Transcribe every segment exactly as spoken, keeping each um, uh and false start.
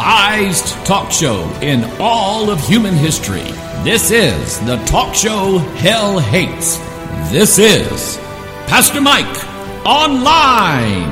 despised talk show in all of human history. This is the talk show hell hates. This is Pastor Mike Online.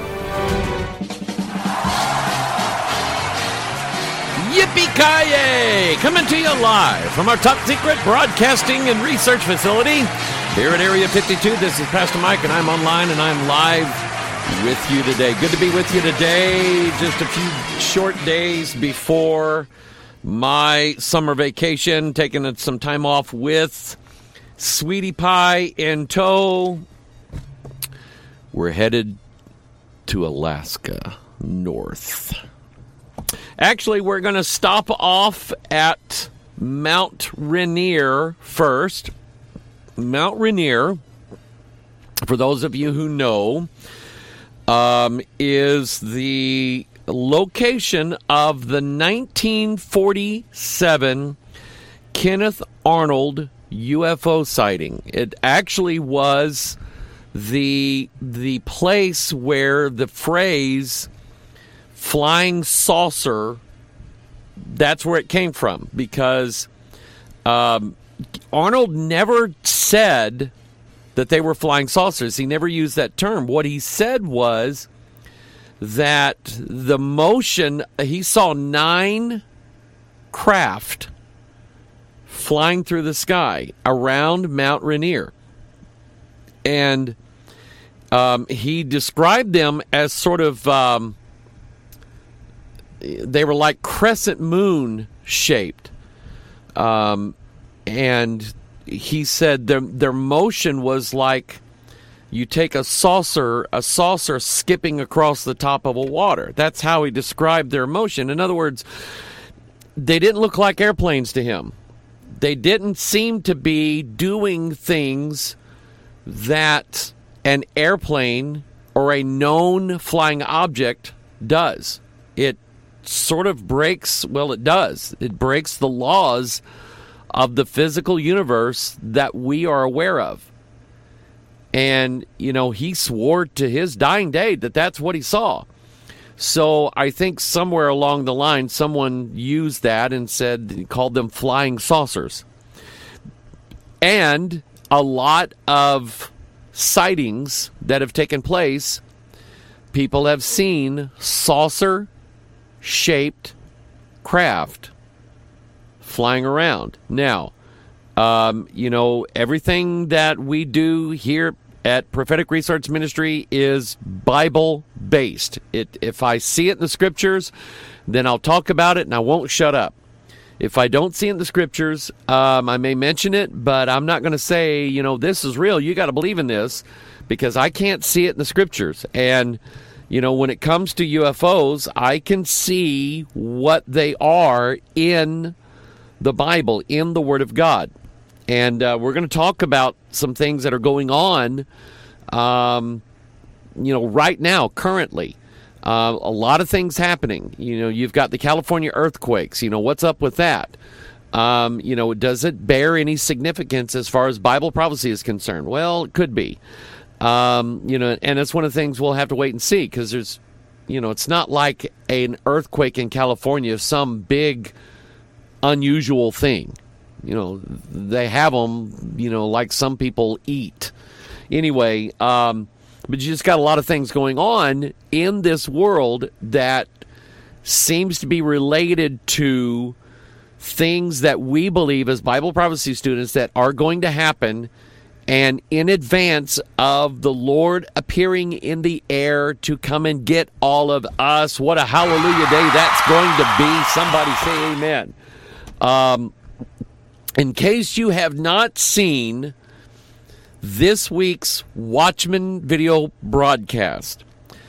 Yippee-ki-yay! Coming to you live from our top secret broadcasting and research facility here at Area fifty-two. This is Pastor Mike, and I'm online, and I'm live with you today. Good to be with you today. Just a few short days before my summer vacation, taking some time off with Sweetie Pie in tow. We're headed to Alaska, north. Actually, we're going to stop off at Mount Rainier first. Mount Rainier, for those of you who know, um, is the location of the nineteen forty-seven Kenneth Arnold U F O sighting. It actually was the the place where the phrase flying saucer, that's where it came from, because um, Arnold never said that they were flying saucers. He never used that term. What he said was that the motion, he saw nine craft flying through the sky around Mount Rainier. And um, he described them as sort of, um, they were like crescent moon shaped. Um, and he said their their motion was like you take a saucer, a saucer skipping across the top of a water. That's how he described their motion. In other words, they didn't look like airplanes to him. They didn't seem to be doing things that an airplane or a known flying object does. It sort of breaks, well, it does. It breaks the laws of the physical universe that we are aware of. And, you know, he swore to his dying day that that's what he saw. So I think somewhere along the line, someone used that and said, called them flying saucers. And a lot of sightings that have taken place, people have seen saucer-shaped craft flying around. Now, um, you know, everything that we do here at Prophetic Research Ministry is Bible-based. It, if I see it in the Scriptures, then I'll talk about it and I won't shut up. If I don't see it in the Scriptures, um, I may mention it, but I'm not going to say, you know, this is real, you got to believe in this, because I can't see it in the Scriptures. And, you know, when it comes to U F Os, I can see what they are in the Bible, in the Word of God. And uh, we're going to talk about some things that are going on, um, you know, right now, currently. Uh, a lot of things happening. You know, you've got the California earthquakes. You know, what's up with that? Um, you know, does it bear any significance as far as Bible prophecy is concerned? Well, it could be. Um, you know, and it's one of the things we'll have to wait and see, because there's, you know, it's not like an earthquake in California is some big unusual thing. You know, they have them, you know, like some people eat. Anyway, um, but you just got a lot of things going on in this world that seems to be related to things that we believe as Bible prophecy students that are going to happen, and in advance of the Lord appearing in the air to come and get all of us. What a hallelujah day that's going to be. Somebody say amen. Um, in case you have not seen this week's Watchman video broadcast,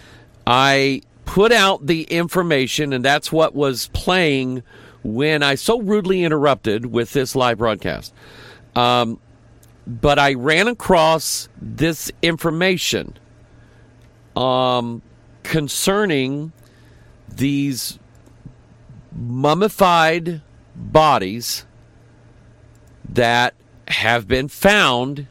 I put out the information, and that's what was playing when I so rudely interrupted with this live broadcast. Um, but I ran across this information um, concerning these mummified bodies that have been found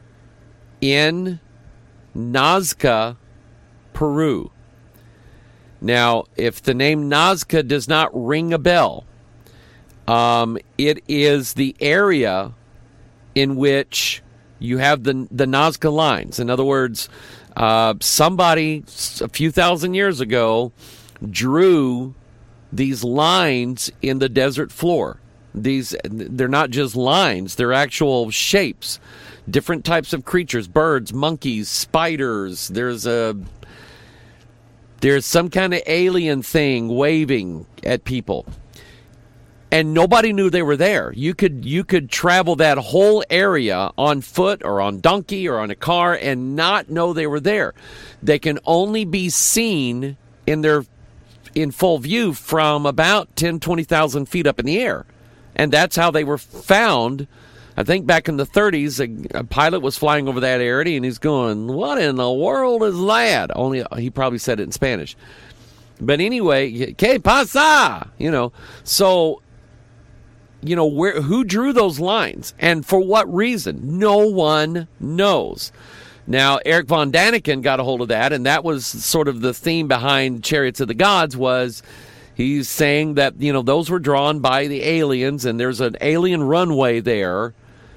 in Nazca, Peru. Now, if the name Nazca does not ring a bell, um, it is the area in which you have the the Nazca lines. In other words, uh, somebody a few thousand years ago drew these lines in the desert floor. These they're not just lines; they're actual shapes, different types of creatures: birds, monkeys, spiders. There's a there's some kind of alien thing waving at people. And nobody knew they were there. You could you could travel that whole area on foot or on donkey or on a car and not know they were there. They can only be seen in their in full view from about ten, twenty thousand feet up in the air. And that's how they were found. I think back in the thirties, a, a pilot was flying over that area and he's going, "What in the world is that?" Only he probably said it in Spanish. But anyway, ¿qué pasa? You know, so You know, where who drew those lines and for what reason? No one knows. Now, Eric von Daniken got a hold of that, and that was sort of the theme behind Chariots of the Gods was he's saying that, you know, those were drawn by the aliens, and there's an alien runway there.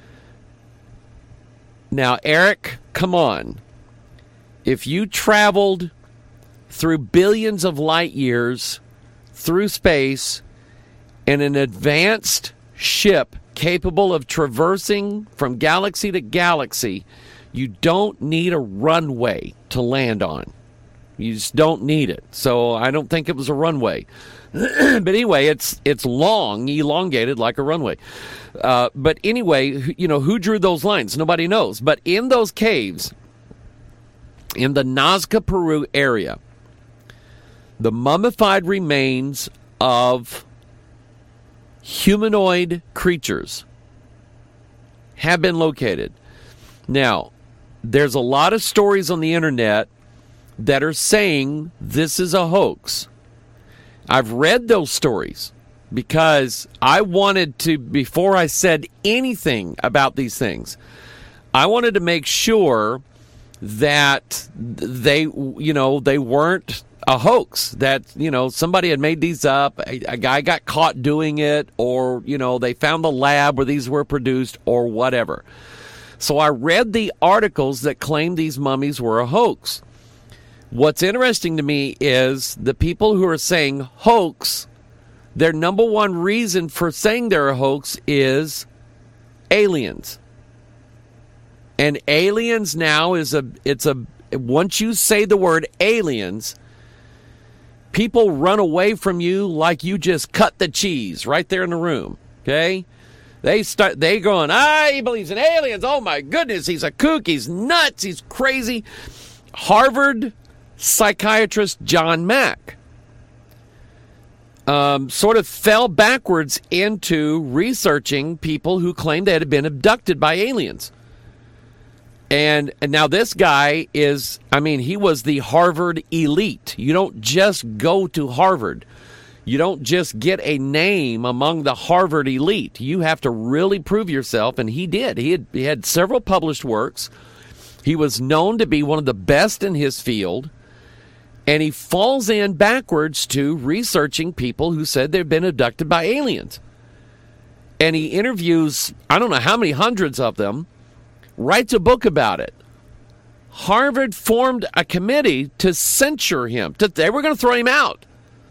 Now, Eric, come on. If you traveled through billions of light years through space in an advanced ship capable of traversing from galaxy to galaxy, you don't need a runway to land on. You just don't need it. So I don't think it was a runway. But anyway, it's it's long, elongated like a runway. Uh, but anyway, you know, who drew those lines? Nobody knows. But in those caves, in the Nazca, Peru area, the mummified remains of humanoid creatures have been located. Now, there's a lot of stories on the internet that are saying this is a hoax. I've read those stories because I wanted to, before I said anything about these things, I wanted to make sure that they, you know, they weren't a hoax, that, you know, somebody had made these up, a, a guy got caught doing it, or, you know, they found the lab where these were produced, or whatever. So I read the articles that claimed these mummies were a hoax. What's interesting to me is the people who are saying hoax, their number one reason for saying they're a hoax is aliens. And aliens now is a, it's a, once you say the word aliens, people run away from you like you just cut the cheese right there in the room, okay? They start, they going, ah, he believes in aliens. Oh, my goodness, he's a kook. He's nuts. He's crazy. Harvard psychiatrist John Mack um, sort of fell backwards into researching people who claimed they had been abducted by aliens. And, and now this guy is, I mean, he was the Harvard elite. You don't just go to Harvard. You don't just get a name among the Harvard elite. You have to really prove yourself, and he did. He had, he had several published works. He was known to be one of the best in his field, and he falls in backwards to researching people who said they've been abducted by aliens. And he interviews, I don't know how many hundreds of them, writes a book about it. Harvard formed a committee to censure him. To, they were going to throw him out.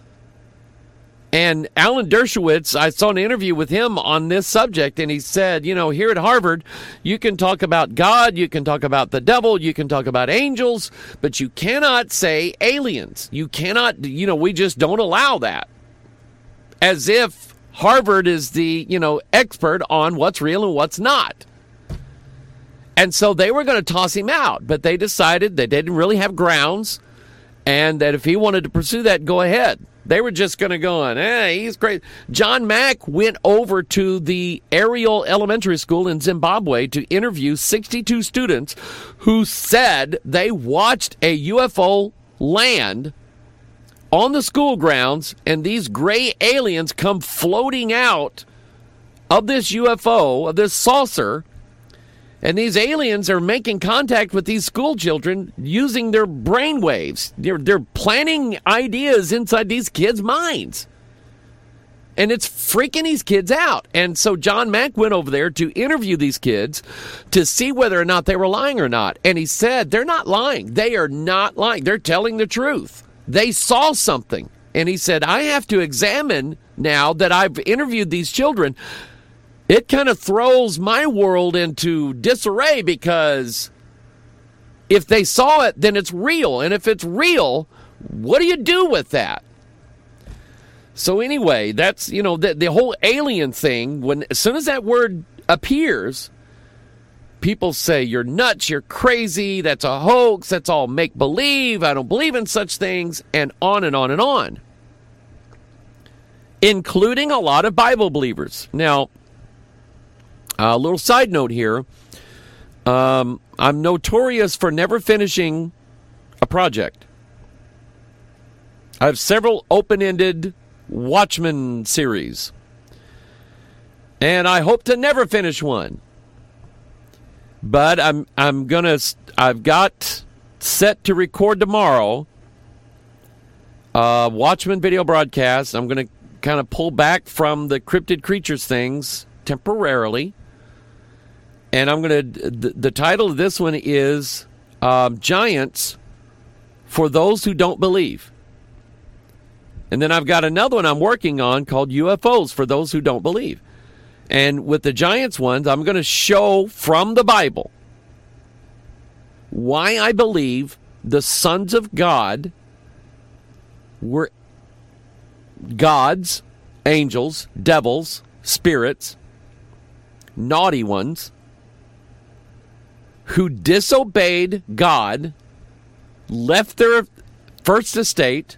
And Alan Dershowitz, I saw an interview with him on this subject, and he said, you know, here at Harvard, you can talk about God, you can talk about the devil, you can talk about angels, but you cannot say aliens. You cannot, you know, we just don't allow that. As if Harvard is the, you know, expert on what's real and what's not. And so they were going to toss him out, but they decided they didn't really have grounds, and that if he wanted to pursue that, go ahead. They were just going to go on, eh, he's crazy. John Mack went over to the Ariel Elementary School in Zimbabwe to interview sixty-two students who said they watched a U F O land on the school grounds, and these gray aliens come floating out of this U F O, of this saucer, And these aliens are making contact with these school children using their brain waves. They're, they're planting ideas inside these kids' minds. And it's freaking these kids out. And so John Mack went over there to interview these kids to see whether or not they were lying or not. And he said, they're not lying. They are not lying. They're telling the truth. They saw something. And he said, I have to examine now that I've interviewed these children. It kind of throws my world into disarray because if they saw it, then it's real. And if it's real, what do you do with that? So anyway, that's, you know, the, the whole alien thing, when as soon as that word appears, people say, you're nuts, you're crazy, that's a hoax, that's all make-believe, I don't believe in such things, and on and on and on. Including a lot of Bible believers. Now, a little side note here. Um, I'm notorious for never finishing a project. I have several open-ended Watchmen series. And I hope to never finish one. But I'm I'm gonna I've got set to record tomorrow uh Watchmen video broadcast. I'm gonna kind of pull back from the cryptid creatures things temporarily. And I'm going to, the, the title of this one is um, Giants for Those Who Don't Believe. And then I've got another one I'm working on called U F Os for Those Who Don't Believe. And with the Giants ones, I'm going to show from the Bible why I believe the sons of God were gods, angels, devils, spirits, naughty ones, who disobeyed God, left their first estate,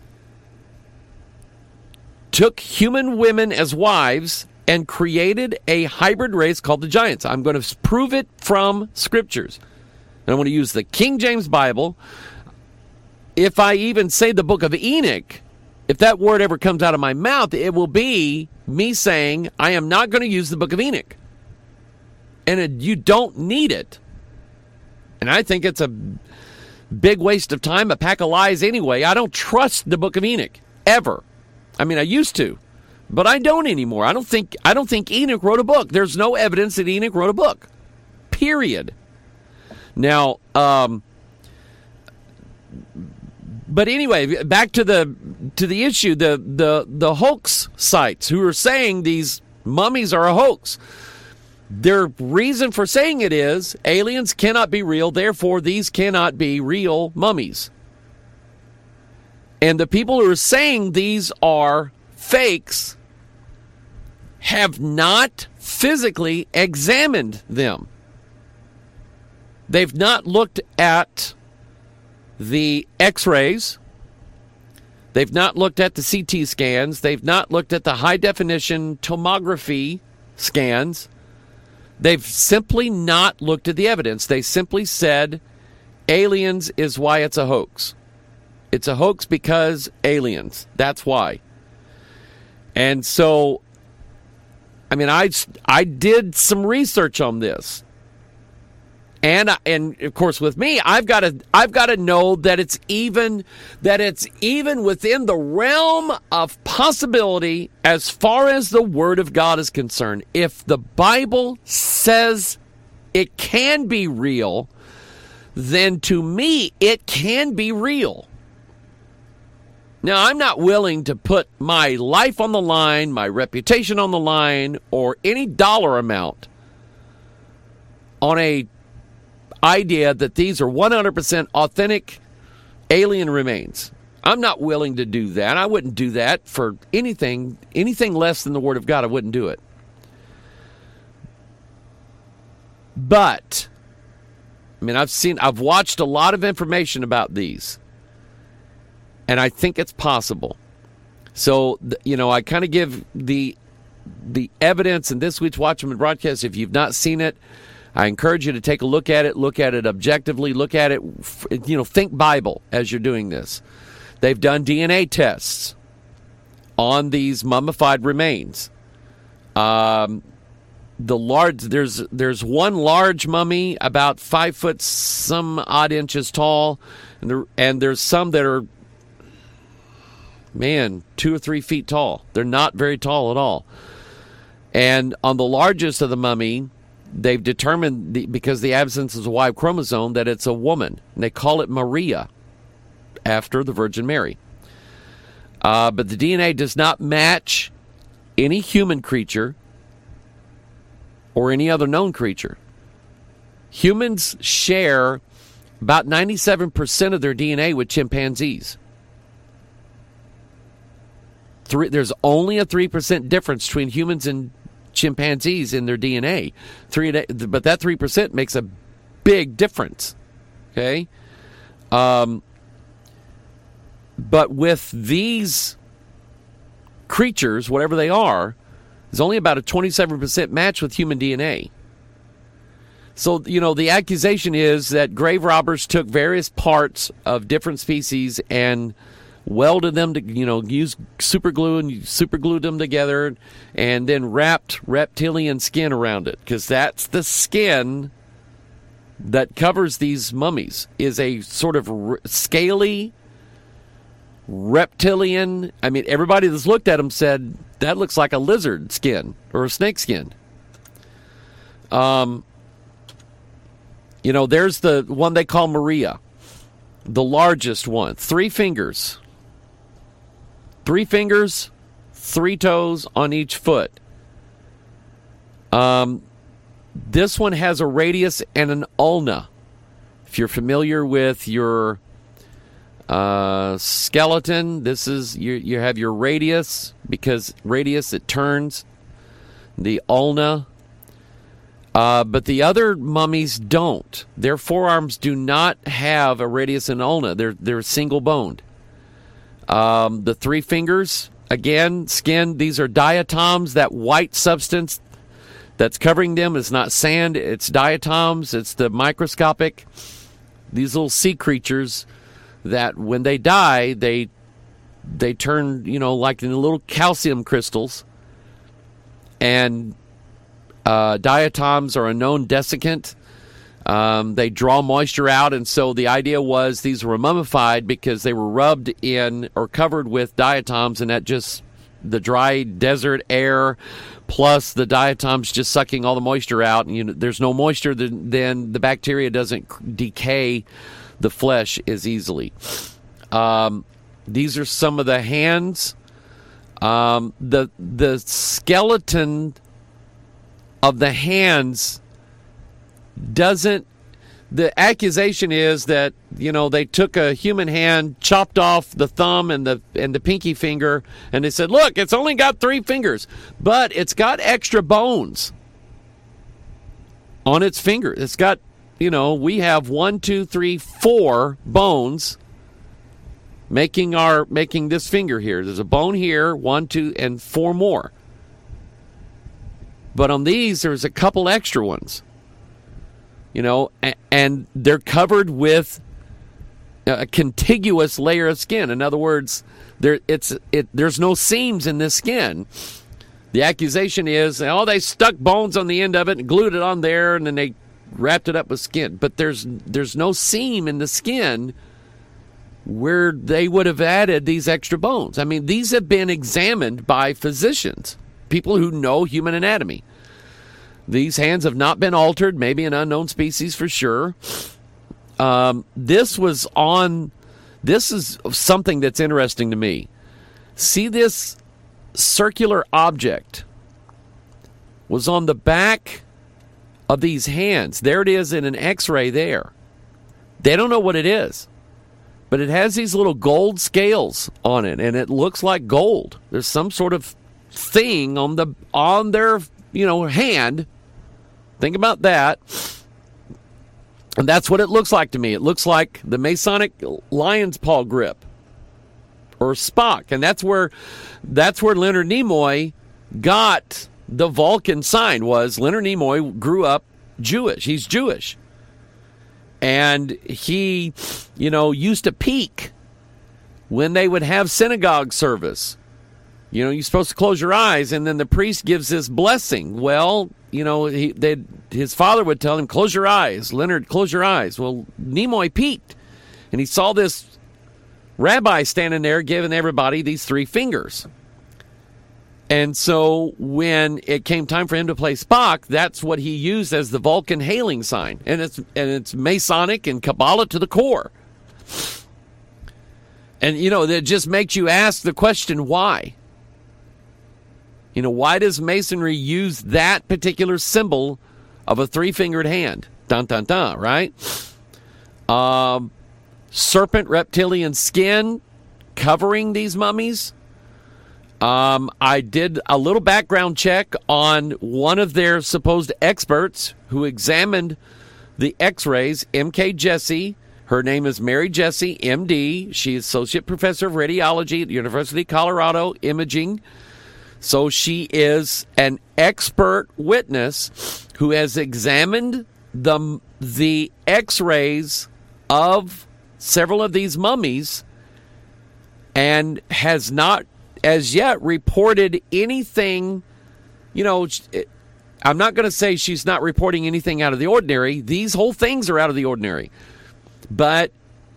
took human women as wives, and created a hybrid race called the Giants. I'm going to prove it from scriptures. And I'm going to use the King James Bible. If I even say the book of Enoch, if that word ever comes out of my mouth, it will be me saying, I am not going to use the book of Enoch. And it, you don't need it. And I think it's a big waste of time, a pack of lies anyway. I don't trust the book of Enoch, ever. I mean, I used to, but I don't anymore. I don't think I don't think Enoch wrote a book. There's no evidence that Enoch wrote a book, period. Now, um, but anyway, back to the to the issue, the the the hoax sites who are saying these mummies are a hoax. Their reason for saying it is aliens cannot be real, therefore these cannot be real mummies. And the people who are saying these are fakes have not physically examined them. They've not looked at the x-rays. They've not looked at the C T scans. They've not looked at the high-definition tomography scans. They've simply not looked at the evidence. They simply said aliens is why it's a hoax. It's a hoax because aliens. That's why. And so, I mean, I, I did some research on this. And and of course with me, I've got to I've got to know that it's even that it's even within the realm of possibility as far as the Word of God is concerned. If the Bible says it can be real, then to me it can be real. Now, I'm not willing to put my life on the line, my reputation on the line, or any dollar amount on a idea that these are one hundred percent authentic alien remains. I'm not willing to do that. I wouldn't do that for anything, anything less than the Word of God. I wouldn't do it. But, I mean, I've seen, I've watched a lot of information about these, and I think it's possible. So, you know, I kind of give the the evidence in this week's Watchmen broadcast. If you've not seen it, I encourage you to take a look at it, look at it objectively, look at it, you know, think Bible as you're doing this. They've done D N A tests on these mummified remains. Um, the large there's there's one large mummy about five foot some odd inches tall, and there, and there's some that are, man, two or three feet tall. They're not very tall at all. And on the largest of the mummy, they've determined, the, because the absence of a Y chromosome, that it's a woman. And they call it Maria, after the Virgin Mary. Uh, but the D N A does not match any human creature or any other known creature. Humans share about ninety-seven percent of their D N A with chimpanzees. Three, there's only a three percent difference between humans and chimpanzees in their D N A. Three, but that three percent makes a big difference. Okay? Um, but with these creatures, whatever they are, there's only about a twenty-seven percent match with human D N A. So, you know, the accusation is that grave robbers took various parts of different species and welded them to, you know, used super glue and super glued them together and then wrapped reptilian skin around it, because that's the skin that covers these mummies, is a sort of r- scaly reptilian. I mean, everybody that's looked at them said that looks like a lizard skin or a snake skin. Um, you know, there's the one they call Maria, the largest one, three fingers. Three fingers, three toes on each foot. Um, this one has a radius and an ulna. If you're familiar with your uh, skeleton, this is you. You have your radius, because radius, it turns. The ulna. Uh, but the other mummies don't. Their forearms do not have a radius and ulna. They're they're single boned. Um, the three fingers, again, skin, these are diatoms. That white substance that's covering them is not sand, it's diatoms. It's the microscopic, these little sea creatures that when they die, they they turn, you know, like in little calcium crystals. And uh, diatoms are a known desiccant. Um, they draw moisture out, and so the idea was these were mummified because they were rubbed in or covered with diatoms, and that just, the dry desert air plus the diatoms just sucking all the moisture out, and you know, there's no moisture, then, then the bacteria doesn't decay the flesh as easily. Um, these are some of the hands. Um, the the skeleton of the hands doesn't, the accusation is that, you know, they took a human hand, chopped off the thumb and the and the pinky finger, and they said, look, it's only got three fingers, but it's got extra bones on its finger. It's got, you know, we have one, two, three, four bones making our making this finger here. There's a bone here, one, two, and four more. But on these, there's a couple extra ones. You know, and they're covered with a contiguous layer of skin. In other words, there it's it. There's no seams in this skin. The accusation is, oh, they stuck bones on the end of it and glued it on there, and then they wrapped it up with skin. But there's there's no seam in the skin where they would have added these extra bones. I mean, these have been examined by physicians, people who know human anatomy. These hands have not been altered, maybe an unknown species for sure. Um, this was on, this is something that's interesting to me. See, this circular object was on the back of these hands. There it is in an X-ray there. They don't know what it is, but it has these little gold scales on it, and it looks like gold. There's some sort of thing on the on their, you know, hand. Think about that. And that's what it looks like to me. It looks like the Masonic lion's paw grip or Spock. And that's where that's where Leonard Nimoy got the Vulcan sign. Was Leonard Nimoy grew up Jewish. He's Jewish. And he, you know, used to peek when they would have synagogue service. You know, you're supposed to close your eyes, and then the priest gives this blessing. Well, you know, he, his father would tell him, close your eyes. Leonard, close your eyes. Well, Nimoy peeked, and he saw this rabbi standing there giving everybody these three fingers. And so when it came time for him to play Spock, that's what he used as the Vulcan hailing sign. And it's, and it's Masonic and Kabbalah to the core. And, you know, that just makes you ask the question, why? You know, why does Masonry use that particular symbol of a three-fingered hand? Dun, dun, dun, right? Um, serpent reptilian skin covering these mummies. Um, I did a little background check on one of their supposed experts who examined the x-rays, M K Jesse. Her name is Mary Jesse, M D. She is Associate Professor of Radiology at the University of Colorado, Imaging. So she is an expert witness who has examined the, the x-rays of several of these mummies and has not as yet reported anything. You know, I'm not going to say she's not reporting anything out of the ordinary. These whole things are out of the ordinary. But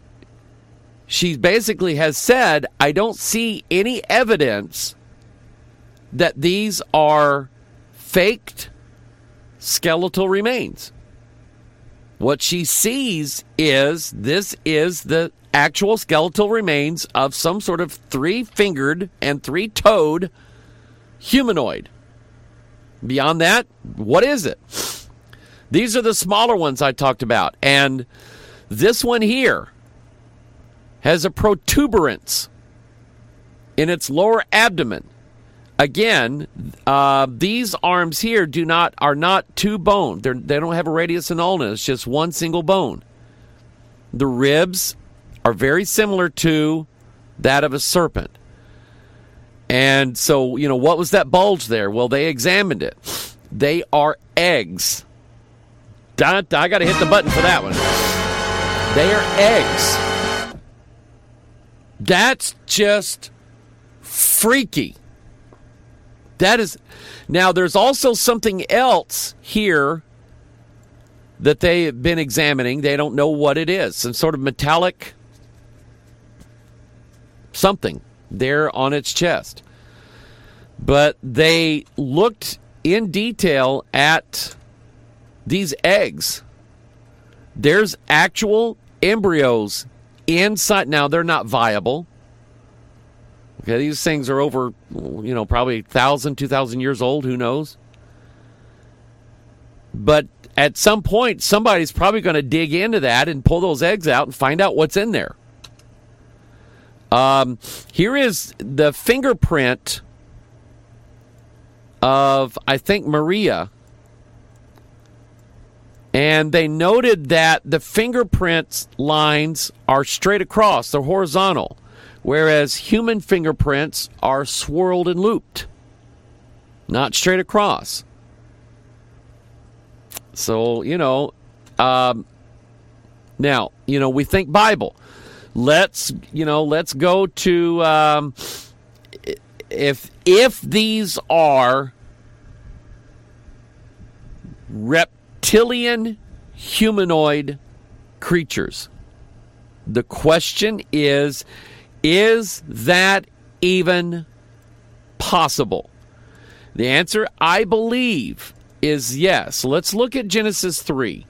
she basically has said, I don't see any evidence that these are faked skeletal remains. What she sees is this is the actual skeletal remains of some sort of three-fingered and three-toed humanoid. Beyond that, what is it? These are the smaller ones I talked about. And this one here has a protuberance in its lower abdomen. Again, uh, these arms here do not are not two bone. They're, they don't have a radius and ulna. It's just one single bone. The ribs are very similar to that of a serpent. And so, you know, what was that bulge there? Well, they examined it. They are eggs. I, I got to hit the button for that one. They are eggs. That's just freaky. That is. Now, there's also something else here that they have been examining. They don't know what it is. Some sort of metallic something there on its chest. But they looked in detail at these eggs. There's actual embryos inside. Now, they're not viable. Okay, these things are over, you know, probably one thousand, two thousand years old. Who knows? But at some point, somebody's probably going to dig into that and pull those eggs out and find out what's in there. Um, here is the fingerprint of, I think, Maria. And they noted that the fingerprint lines are straight across. They're horizontal. Whereas human fingerprints are swirled and looped. Not straight across. So, you know, um, now, you know, we think Bible. Let's, you know, let's go to, um, if, if these are reptilian humanoid creatures, the question is, is that even possible? The answer, I believe, is yes. Let's look at Genesis three.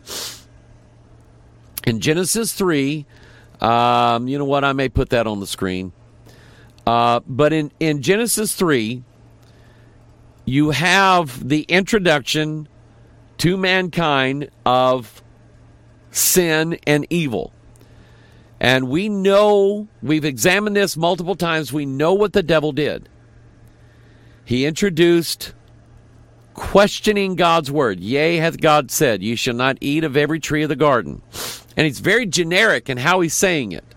In Genesis three, um, you know what? I may put that on the screen. Uh, but in, in Genesis three, you have the introduction to mankind of sin and evil. And we know, we've examined this multiple times, we know what the devil did. He introduced questioning God's word. Yea, hath God said, you shall not eat of every tree of the garden. And he's very generic in how he's saying it.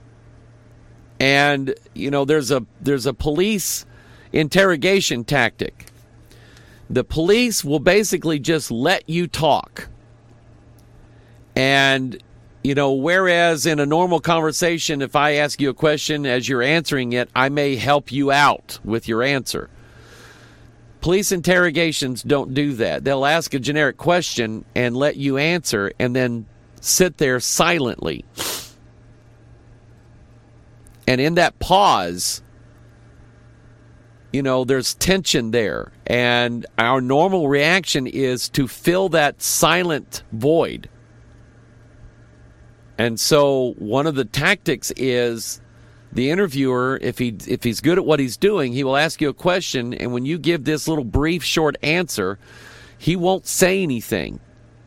And, you know, there's a there's a police interrogation tactic. The police will basically just let you talk. And You know, whereas in a normal conversation, if I ask you a question as you're answering it, I may help you out with your answer. Police interrogations don't do that. They'll ask a generic question and let you answer and then sit there silently. And in that pause, you know, there's tension there. And our normal reaction is to fill that silent void. And so one of the tactics is the interviewer, if he if he's good at what he's doing, he will ask you a question, and when you give this little brief, short answer, he won't say anything.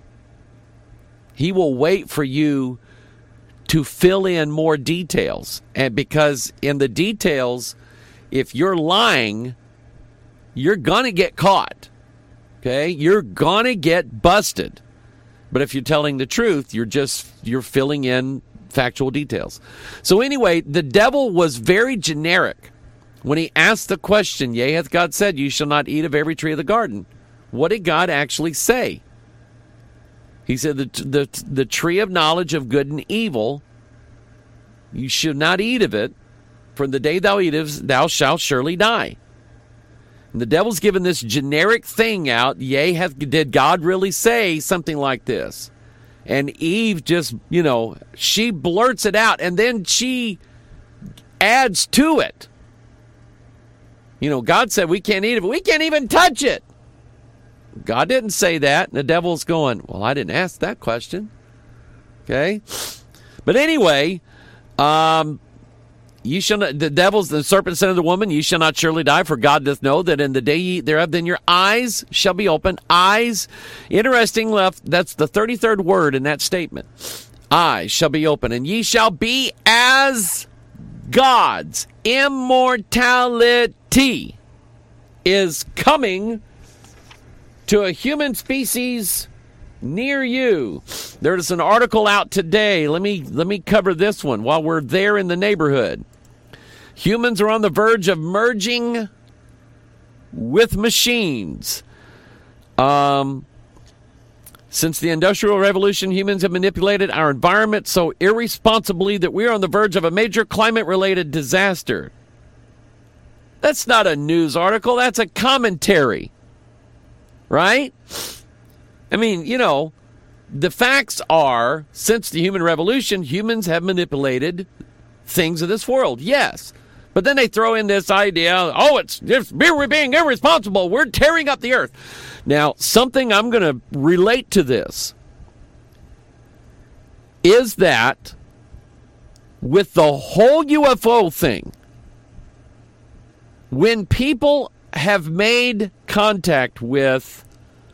He will wait for you to fill in more details. And because in the details, if you're lying, you're going to get caught. Okay? You're going to get busted. But if you're telling the truth, you're just, you're filling in factual details. So anyway, the devil was very generic when he asked the question, yea, hath God said, you shall not eat of every tree of the garden. What did God actually say? He said, the, the, the tree of knowledge of good and evil, you should not eat of it, for in the day thou eatest, thou shalt surely die. And the devil's given this generic thing out, yea, hath, did God really say something like this? And Eve just, you know, she blurts it out, and then she adds to it. You know, God said we can't eat it, but we can't even touch it. God didn't say that. And the devil's going, well, I didn't ask that question. Okay? But anyway, um... You shall not, the devil's, the serpent said to the woman, you shall not surely die, for God doth know that in the day ye eat thereof, then your eyes shall be opened. Eyes, interesting left, that's the thirty-third word in that statement. Eyes shall be open, and ye shall be as gods. Immortality is coming to a human species near you. There's an article out today. Let me let me cover this one while we're there in the neighborhood. Humans are on the verge of merging with machines. Um, since the Industrial Revolution, humans have manipulated our environment so irresponsibly that we are on the verge of a major climate-related disaster. That's not a news article. That's a commentary. Right? I mean, you know, the facts are, since the human revolution, humans have manipulated things of this world. Yes. But then they throw in this idea, oh, it's just we're being irresponsible. We're tearing up the earth. Now, something I'm going to relate to this is that with the whole U F O thing, when people have made contact with,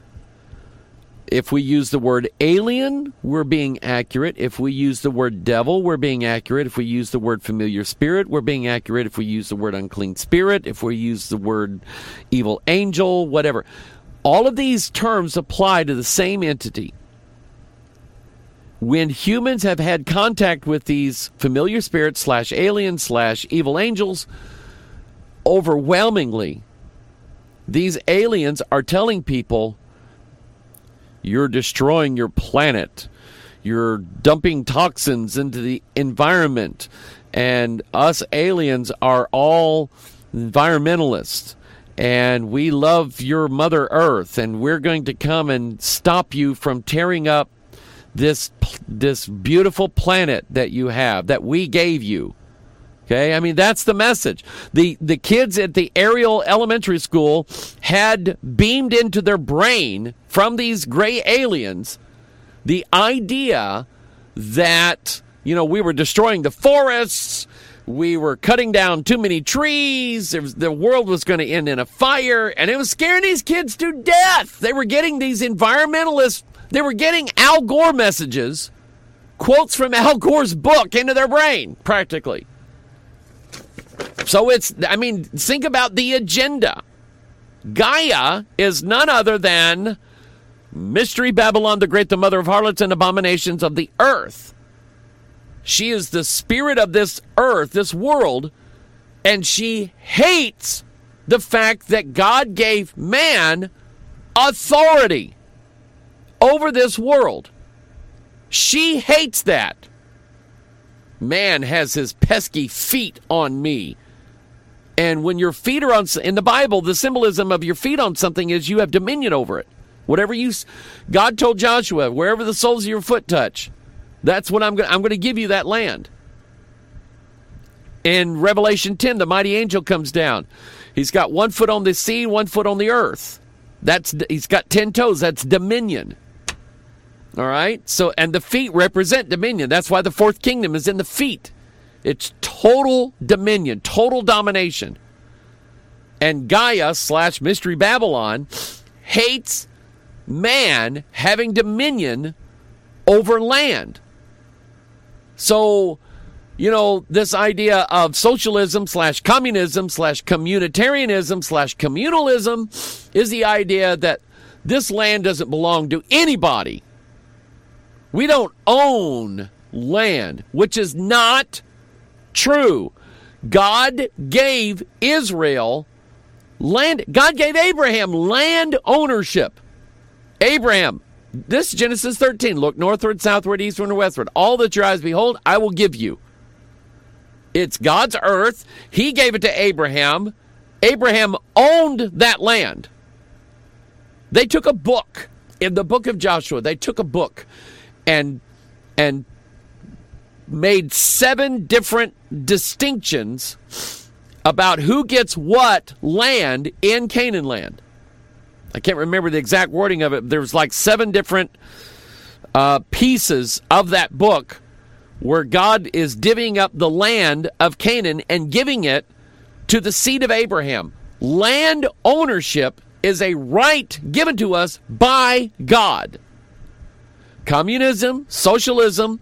if we use the word alien, we're being accurate. If we use the word devil, we're being accurate. If we use the word familiar spirit, we're being accurate. If we use the word unclean spirit, if we use the word evil angel, whatever. All of these terms apply to the same entity. When humans have had contact with these familiar spirits slash aliens slash evil angels, overwhelmingly, these aliens are telling people, you're destroying your planet. You're dumping toxins into the environment. And us aliens are all environmentalists. And we love your Mother Earth. And we're going to come and stop you from tearing up this, this beautiful planet that you have, that we gave you. Okay, I mean, that's the message. The the kids at the Ariel Elementary School had beamed into their brain from these gray aliens the idea that, you know, we were destroying the forests, we were cutting down too many trees, there was, the world was going to end in a fire, and it was scaring these kids to death. They were getting these environmentalists, they were getting Al Gore messages, quotes from Al Gore's book into their brain, practically. So it's, I mean, think about the agenda. Gaia is none other than Mystery Babylon the Great, the mother of harlots and abominations of the earth. She is the spirit of this earth, this world, and she hates the fact that God gave man authority over this world. She hates that. Man has his pesky feet on me. And when your feet are on, in the Bible, the symbolism of your feet on something is you have dominion over it. Whatever you, God told Joshua, wherever the soles of your foot touch, that's what I'm going. I'm going to give you that land. In Revelation ten, the mighty angel comes down. He's got one foot on the sea, one foot on the earth. That's he's got ten toes. That's dominion. All right. So, and the feet represent dominion. That's why the fourth kingdom is in the feet. It's total dominion, total domination. And Gaia slash Mystery Babylon hates man having dominion over land. So, you know, this idea of socialism slash communism slash communitarianism slash communalism is the idea that this land doesn't belong to anybody. We don't own land, which is not true. God gave Israel land. God gave Abraham land ownership. Abraham, this is Genesis thirteen. Look northward, southward, eastward, and westward. All that your eyes behold, I will give you. It's God's earth. He gave it to Abraham. Abraham owned that land. They took a book. In the book of Joshua, they took a book and and made seven different distinctions about who gets what land in Canaan land. I can't remember the exact wording of it. There was like seven different uh, pieces of that book where God is divvying up the land of Canaan and giving it to the seed of Abraham. Land ownership is a right given to us by God. Communism, socialism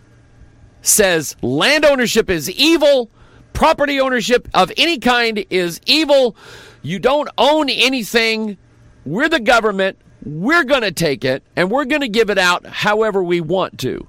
says land ownership is evil. Property ownership of any kind is evil. You don't own anything. We're the government. We're going to take it, and we're going to give it out however we want to.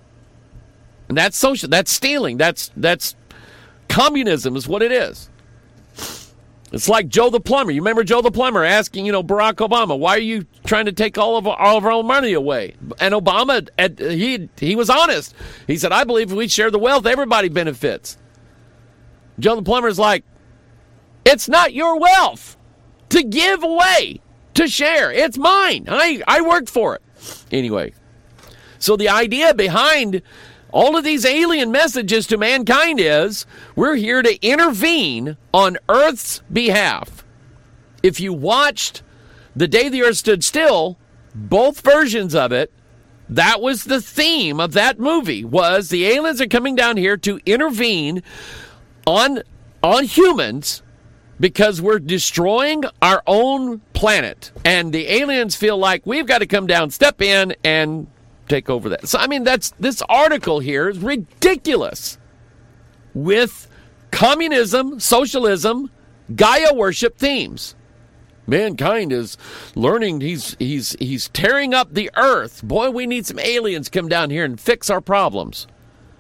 And that's social. That's stealing. That's that's communism is what it is. It's like Joe the plumber. You remember Joe the plumber asking, you know, Barack Obama, why are you trying to take all of our, all of our own money away? And Obama, he he was honest. He said, I believe if we share the wealth, everybody benefits. Joe the plumber's like, it's not your wealth to give away, to share. It's mine. I, I worked for it. Anyway, so the idea behind all of these alien messages to mankind is we're here to intervene on Earth's behalf. If you watched The Day the Earth Stood Still, both versions of it, that was the theme of that movie, was the aliens are coming down here to intervene on, on humans because we're destroying our own planet. And the aliens feel like we've got to come down, step in, and take over that. So, I mean, that's this article here is ridiculous with communism, socialism, Gaia worship themes. Mankind is learning. He's he's he's tearing up the earth. Boy, we need some aliens to come down here and fix our problems.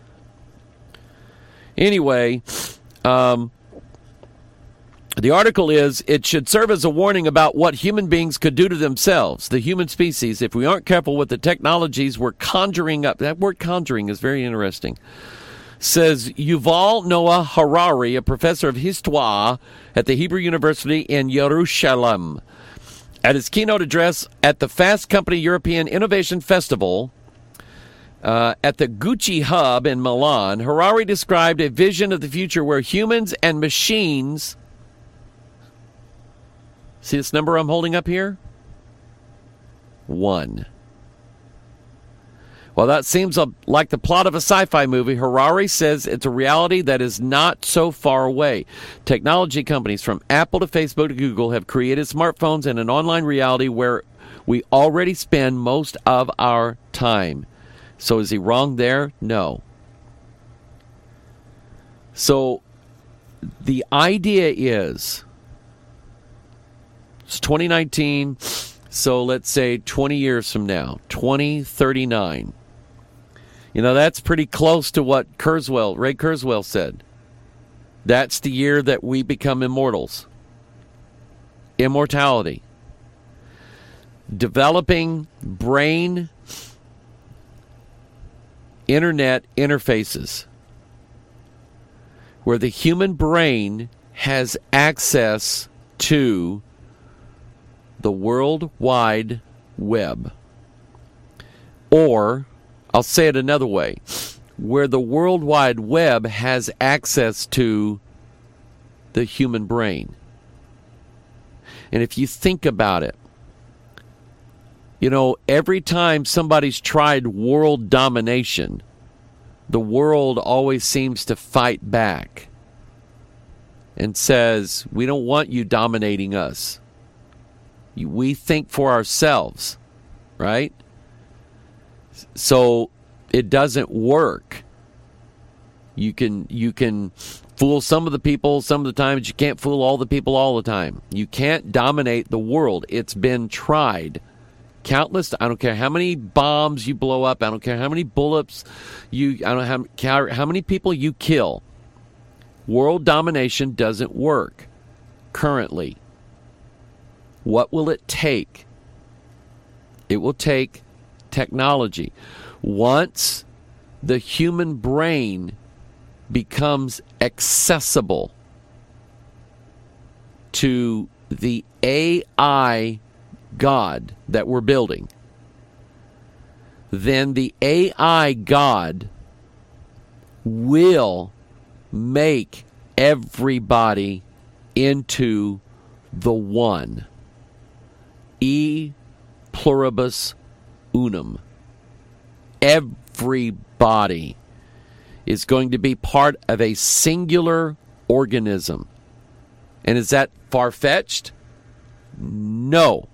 Anyway, um, the article is, it should serve as a warning about what human beings could do to themselves, the human species, if we aren't careful with the technologies we're conjuring up. That word conjuring is very interesting. Says Yuval Noah Harari, a professor of Histoire at the Hebrew University in Jerusalem. At his keynote address at the Fast Company European Innovation Festival uh, at the Gucci Hub in Milan, Harari described a vision of the future where humans and machines... See this number I'm holding up here? One. While that seems a, like the plot of a sci-fi movie, Harari says it's a reality that is not so far away. Technology companies from Apple to Facebook to Google have created smartphones and an online reality where we already spend most of our time. So is he wrong there? No. So the idea is... It's twenty nineteen, so let's say twenty years from now, twenty thirty-nine. You know, that's pretty close to what Kurzweil, Ray Kurzweil said. That's the year that we become immortals. Immortality. Developing brain internet interfaces where the human brain has access to the World Wide Web. Or, I'll say it another way, where the World Wide Web has access to the human brain. And if you think about it, you know, every time somebody's tried world domination, the world always seems to fight back and says, we don't want you dominating us. We think for ourselves, right? So it doesn't work. You can you can fool some of the people some of the time, but you can't fool all the people all the time. You can't dominate the world. It's been tried. Countless, I don't care how many bombs you blow up, I don't care how many bullets you, I don't care how many people you kill. World domination doesn't work currently. What will it take? It will take technology. Once the human brain becomes accessible to the A I God that we're building, then the A I God will make everybody into the one. E pluribus unum. Everybody is going to be part of a singular organism. And is that far-fetched? No.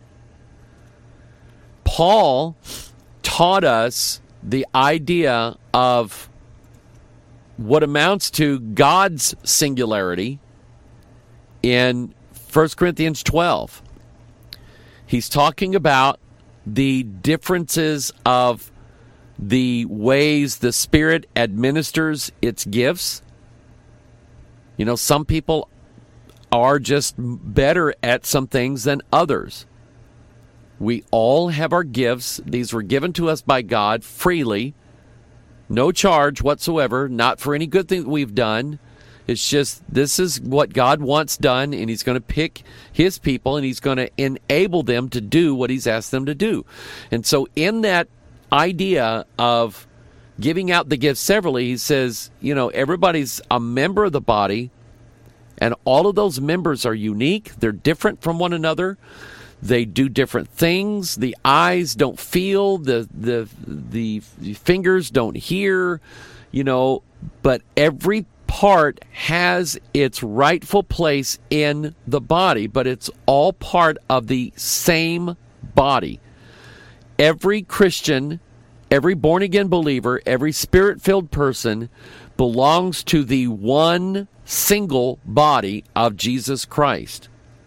Paul taught us the idea of what amounts to God's singularity in First Corinthians twelve. He's talking about the differences of the ways the Spirit administers its gifts. You know, some people are just better at some things than others. We all have our gifts. These were given to us by God freely, no charge whatsoever, not for any good thing that we've done. It's just, this is what God wants done, and He's going to pick His people, and He's going to enable them to do what He's asked them to do. And so in that idea of giving out the gifts severally, He says, you know, everybody's a member of the body, and all of those members are unique. They're different from one another. They do different things. The eyes don't feel. The the the fingers don't hear. You know, but every part has its rightful place in the body, but it's all part of the same body. Every Christian, every born-again believer, every Spirit-filled person belongs to the one single body of Jesus Christ.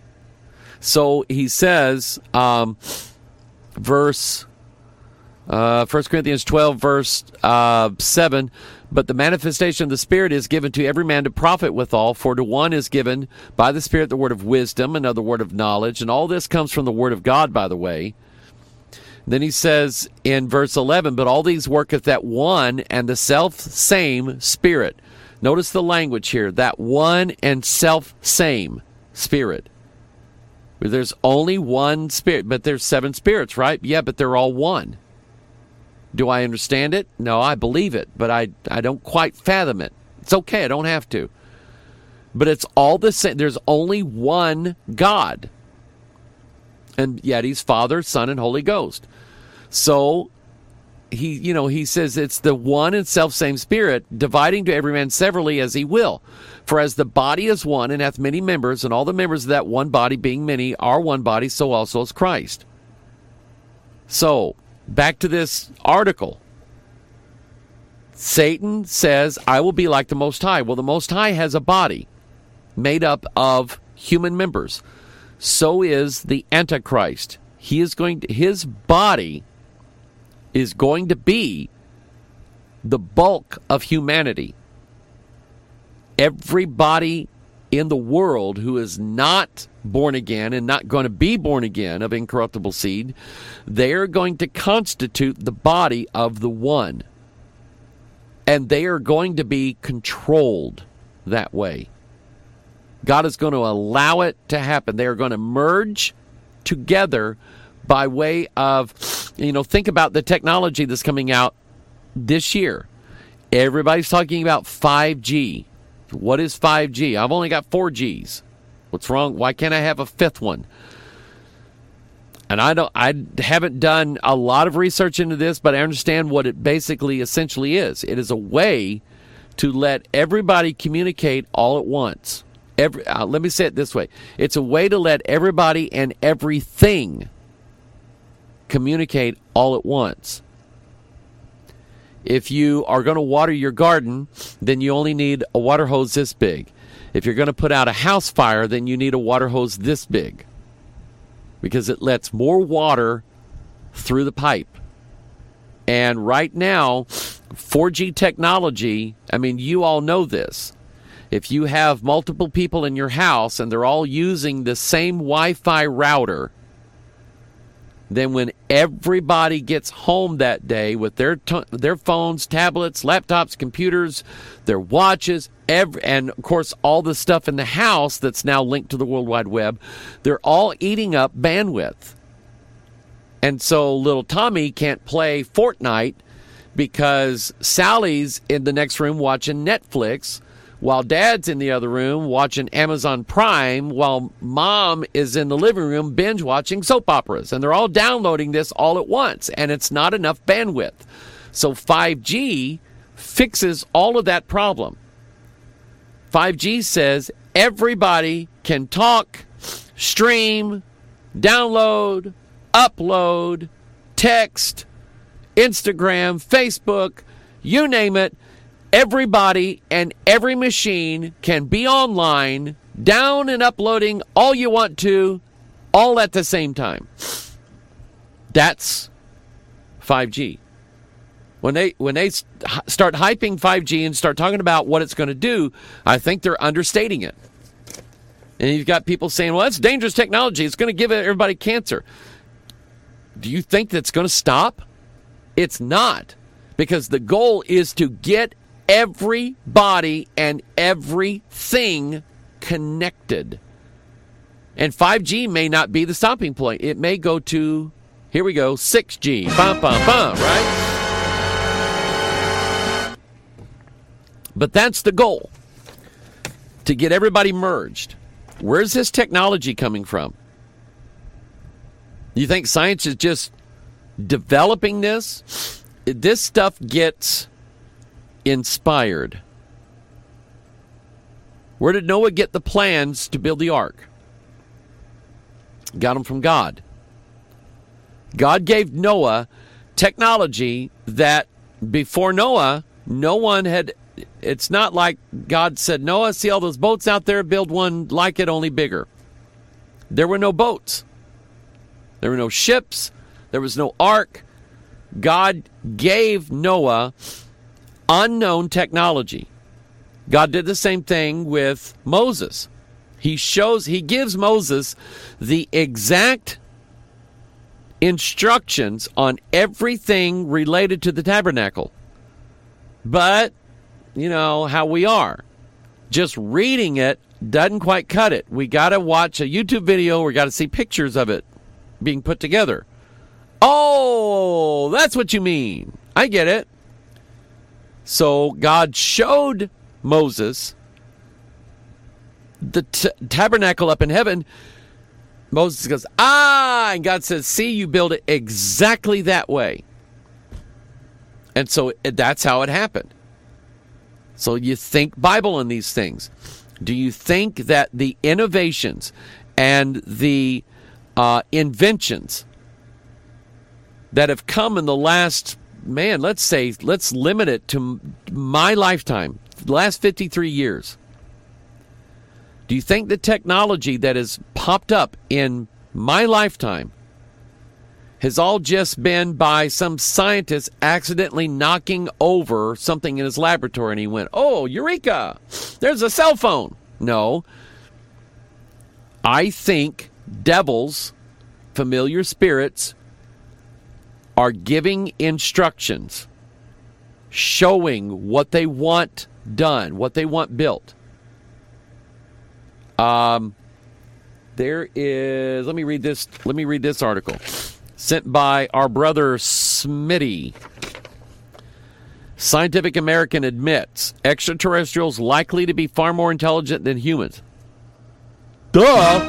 So he says, um, verse, uh, First Corinthians twelve, verse uh, seven, but the manifestation of the Spirit is given to every man to profit withal, for to one is given by the Spirit the word of wisdom, another word of knowledge, and all this comes from the word of God, by the way. Then he says in verse eleven, but all these worketh that one and the self-same Spirit. Notice the language here, that one and self-same Spirit. There's only one Spirit, but there's seven spirits, right? Yeah, but they're all one. Do I understand it? No, I believe it, but I, I don't quite fathom it. It's okay, I don't have to. But it's all the same. There's only one God. And yet He's Father, Son, and Holy Ghost. So he, you know, he says it's the one and self-same Spirit, dividing to every man severally as He will. For as the body is one and hath many members, and all the members of that one body being many are one body, so also is Christ. So, back to this article. Satan says, I will be like the Most High. Well, the Most High has a body made up of human members. So is the Antichrist. He is going to, his body is going to be the bulk of humanity. Everybody in the world who is not born again and not going to be born again of incorruptible seed, they are going to constitute the body of the one. And they are going to be controlled that way. God is going to allow it to happen. They are going to merge together by way of, you know, think about the technology that's coming out this year. Everybody's talking about five G. What is five G? I've only got four Gs. What's wrong? Why can't I have a fifth one? And I don't. I haven't done a lot of research into this, but I understand what it basically, essentially is. It is a way to let everybody communicate all at once. Every, uh, let me say it this way: it's a way to let everybody and everything communicate all at once. If you are going to water your garden, then you only need a water hose this big. If you're going to put out a house fire, then you need a water hose this big, because it lets more water through the pipe. And right now, four G technology, I mean, you all know this. If you have multiple people in your house and they're all using the same Wi-Fi router, then when everybody gets home that day with their t- their phones, tablets, laptops, computers, their watches, every, and of course all the stuff in the house that's now linked to the World Wide Web, they're all eating up bandwidth. And so little Tommy can't play Fortnite because Sally's in the next room watching Netflix, while Dad's in the other room watching Amazon Prime, while Mom is in the living room binge watching soap operas. And they're all downloading this all at once, and it's not enough bandwidth. So five G fixes all of that problem. five G says everybody can talk, stream, download, upload, text, Instagram, Facebook, you name it. Everybody and every machine can be online, down and uploading all you want to, all at the same time. That's five G. When they when they start hyping five G and start talking about what it's going to do, I think they're understating it. And you've got people saying, well, that's dangerous technology. It's going to give everybody cancer. Do you think that's going to stop? It's not. Because the goal is to get everybody and everything connected. And five G may not be the stopping point. It may go to, here we go, six G. Bum, bum, bum, right? But that's the goal, to get everybody merged. Where's this technology coming from? You think science is just developing this? This stuff gets inspired. Where did Noah get the plans to build the ark? Got them from God. God gave Noah technology that before Noah, no one had. It's not like God said, Noah, see all those boats out there? Build one like it, only bigger. There were no boats. There were no ships. There was no ark. God gave Noah unknown technology. God did the same thing with Moses. He shows, he gives Moses the exact instructions on everything related to the tabernacle. But, you know, how we are. Just reading it doesn't quite cut it. We got to watch a YouTube video. We got to see pictures of it being put together. Oh, that's what you mean. I get it. So God showed Moses the t- tabernacle up in heaven. Moses goes, ah, and God says, see, you build it exactly that way. And so that's how it happened. So you think Bible in these things. Do you think that the innovations and the uh, inventions that have come in the last, man, let's say, let's limit it to my lifetime, the last fifty-three years. Do you think the technology that has popped up in my lifetime has all just been by some scientist accidentally knocking over something in his laboratory and he went, oh, eureka, there's a cell phone? No. I think devils, familiar spirits, are giving instructions, showing what they want done, what they want built. Um, there is. Let me read this. Let me read this article sent by our brother Smitty. Scientific American admits extraterrestrials likely to be far more intelligent than humans. Duh.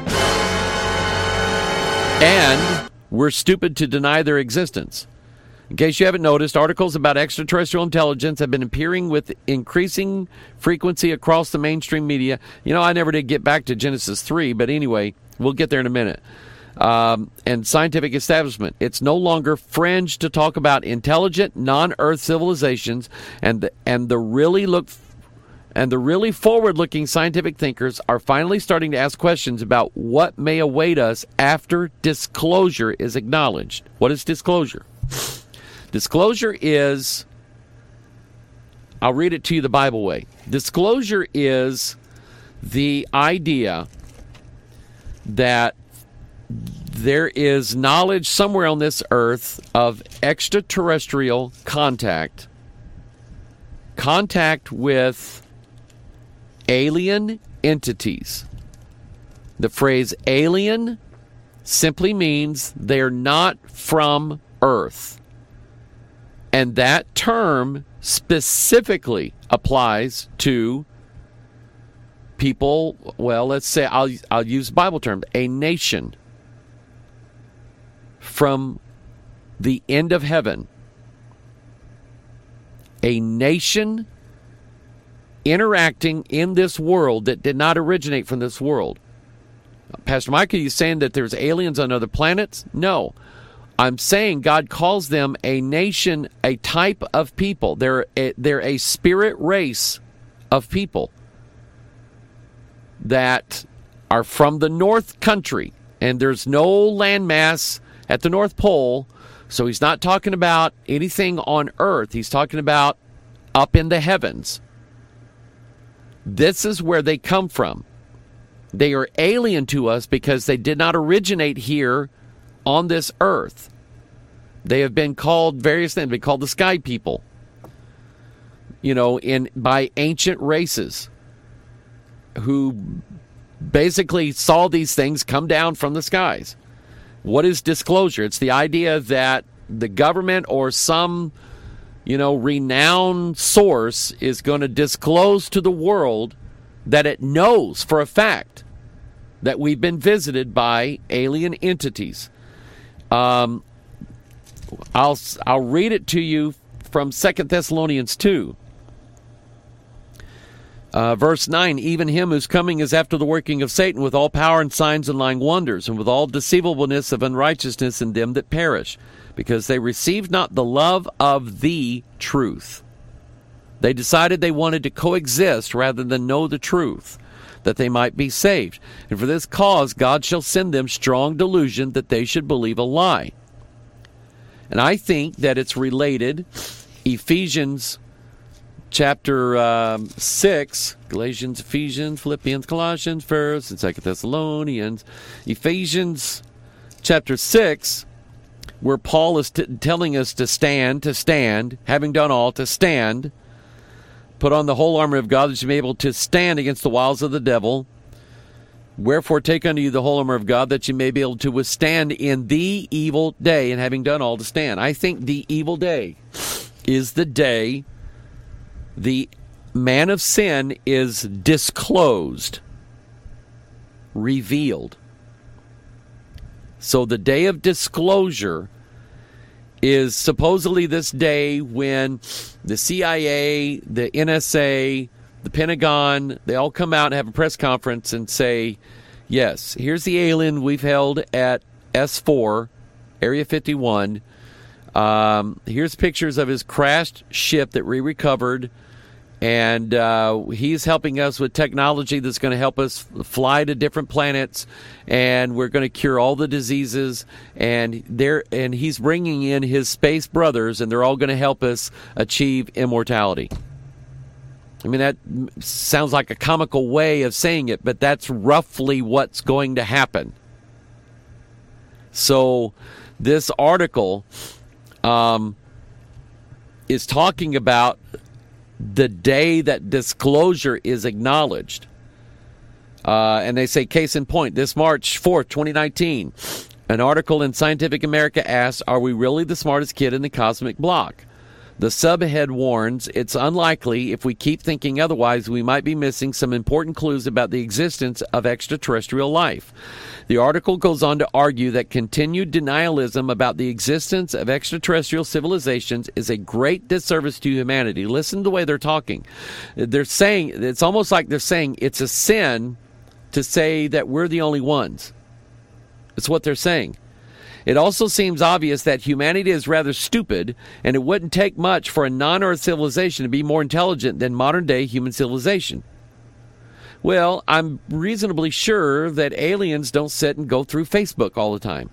And we're stupid to deny their existence. In case you haven't noticed, articles about extraterrestrial intelligence have been appearing with increasing frequency across the mainstream media. You know, I never did get back to Genesis three, but anyway, we'll get there in a minute. Um, and scientific establishment. It's no longer fringe to talk about intelligent, non-Earth civilizations, and the, and the really look and the really forward-looking scientific thinkers are finally starting to ask questions about what may await us after disclosure is acknowledged. What is disclosure? Disclosure is, I'll read it to you the Bible way. Disclosure is the idea that there is knowledge somewhere on this earth of extraterrestrial contact, contact with alien entities. The phrase alien simply means they're not from Earth. And that term specifically applies to people, well, let's say, I'll, I'll use Bible term, a nation from the end of heaven. A nation interacting in this world that did not originate from this world. Pastor Mike, are you saying that there's aliens on other planets? No. I'm saying God calls them a nation, a type of people. They're a, they're a spirit race of people that are from the North Country. And there's no landmass at the North Pole, so he's not talking about anything on Earth. He's talking about up in the heavens. This is where they come from. They are alien to us because they did not originate here on this earth. They have been called various things. They've been called the sky people, you know, in by ancient races who basically saw these things come down from the skies. What is disclosure? It's the idea that the government or some, you know, renowned source is going to disclose to the world that it knows for a fact that we've been visited by alien entities. Um, I'll I'll read it to you from Second Thessalonians two. Uh, verse nine, even him whose coming is after the working of Satan with all power and signs and lying wonders, and with all deceivableness of unrighteousness in them that perish, because they received not the love of the truth. They decided they wanted to coexist rather than know the truth, that they might be saved. And for this cause God shall send them strong delusion that they should believe a lie. And I think that it's related, Ephesians chapter um, six, Galatians, Ephesians, Philippians, Colossians, First and Second Thessalonians, Ephesians chapter six, where Paul is t- telling us to stand, to stand, having done all, to stand, put on the whole armor of God that you may be able to stand against the wiles of the devil. Wherefore take unto you the whole armor of God that you may be able to withstand in the evil day, and having done all, to stand. I think the evil day is the day the man of sin is disclosed, revealed. So the day of disclosure is supposedly this day when the C I A, the N S A, the Pentagon, they all come out and have a press conference and say, yes, here's the alien we've held at S four, Area fifty-one. Um, here's pictures of his crashed ship that we recovered. And uh, he's helping us with technology that's going to help us fly to different planets, and we're going to cure all the diseases. And there, and he's bringing in his space brothers, and they're all going to help us achieve immortality. I mean, that sounds like a comical way of saying it, but that's roughly what's going to happen. So, this article. Um, is talking about the day that disclosure is acknowledged. Uh, and they say, case in point, this March fourth, twenty nineteen, an article in Scientific America asks, are we really the smartest kid in the cosmic block? The subhead warns, it's unlikely. If we keep thinking otherwise, we might be missing some important clues about the existence of extraterrestrial life. The article goes on to argue that continued denialism about the existence of extraterrestrial civilizations is a great disservice to humanity. Listen to the way they're talking. They're saying, it's almost like they're saying it's a sin to say that we're the only ones. It's what they're saying. It also seems obvious that humanity is rather stupid, and it wouldn't take much for a non-Earth civilization to be more intelligent than modern-day human civilization. Well, I'm reasonably sure that aliens don't sit and go through Facebook all the time.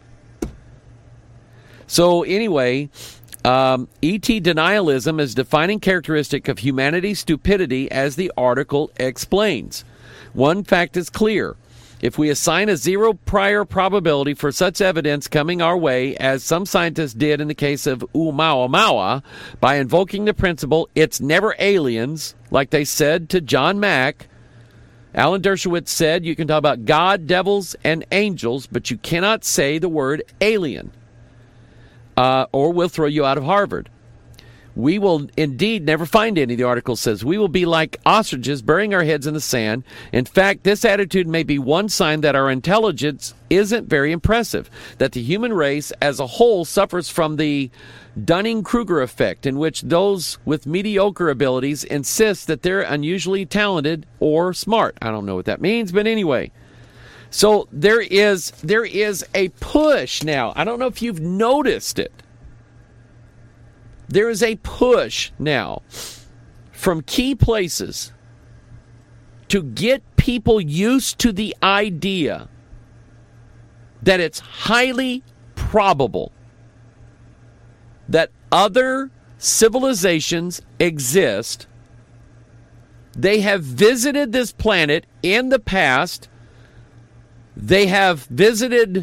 So anyway, um, E T denialism is a defining characteristic of humanity's stupidity, as the article explains. One fact is clear. If we assign a zero prior probability for such evidence coming our way, as some scientists did in the case of Oumuamua, by invoking the principle, it's never aliens, like they said to John Mack, Alan Dershowitz said, you can talk about God, devils, and angels, but you cannot say the word alien, uh, or we'll throw you out of Harvard. We will indeed never find any, the article says. We will be like ostriches burying our heads in the sand. In fact, this attitude may be one sign that our intelligence isn't very impressive, that the human race as a whole suffers from the Dunning-Kruger effect, in which those with mediocre abilities insist that they're unusually talented or smart. I don't know what that means, but anyway. So there is there is a push now. I don't know if you've noticed it. There is a push now from key places to get people used to the idea that it's highly probable that other civilizations exist. They have visited this planet in the past. They have visited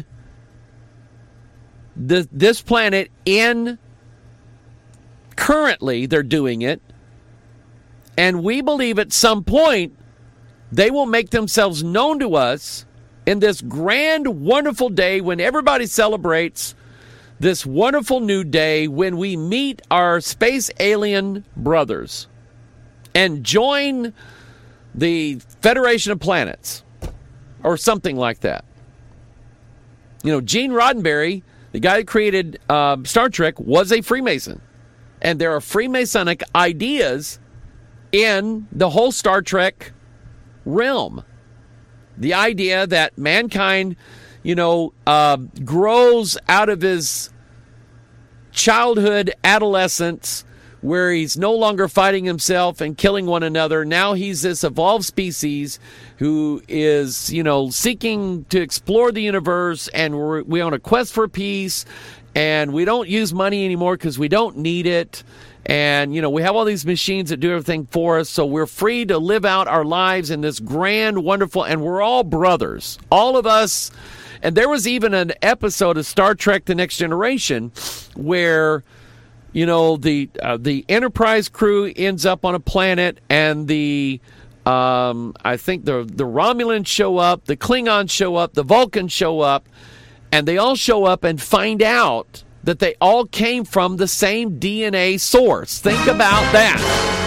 the, this planet in currently, they're doing it, and we believe at some point they will make themselves known to us in this grand, wonderful day when everybody celebrates this wonderful new day, when we meet our space alien brothers and join the Federation of Planets or something like that. You know, Gene Roddenberry, the guy that created uh, Star Trek, was a Freemason. And there are Freemasonic ideas in the whole Star Trek realm. The idea that mankind, you know, uh, grows out of his childhood, adolescence, where he's no longer fighting himself and killing one another. Now he's this evolved species who is, you know, seeking to explore the universe, and we're, we're on a quest for peace. And we don't use money anymore because we don't need it. And, you know, we have all these machines that do everything for us. So we're free to live out our lives in this grand, wonderful, and we're all brothers. All of us. And there was even an episode of Star Trek The Next Generation where, you know, the uh, the Enterprise crew ends up on a planet, and the, um, I think the, the Romulans show up, the Klingons show up, the Vulcans show up. And they all show up and find out that they all came from the same D N A source. Think about that.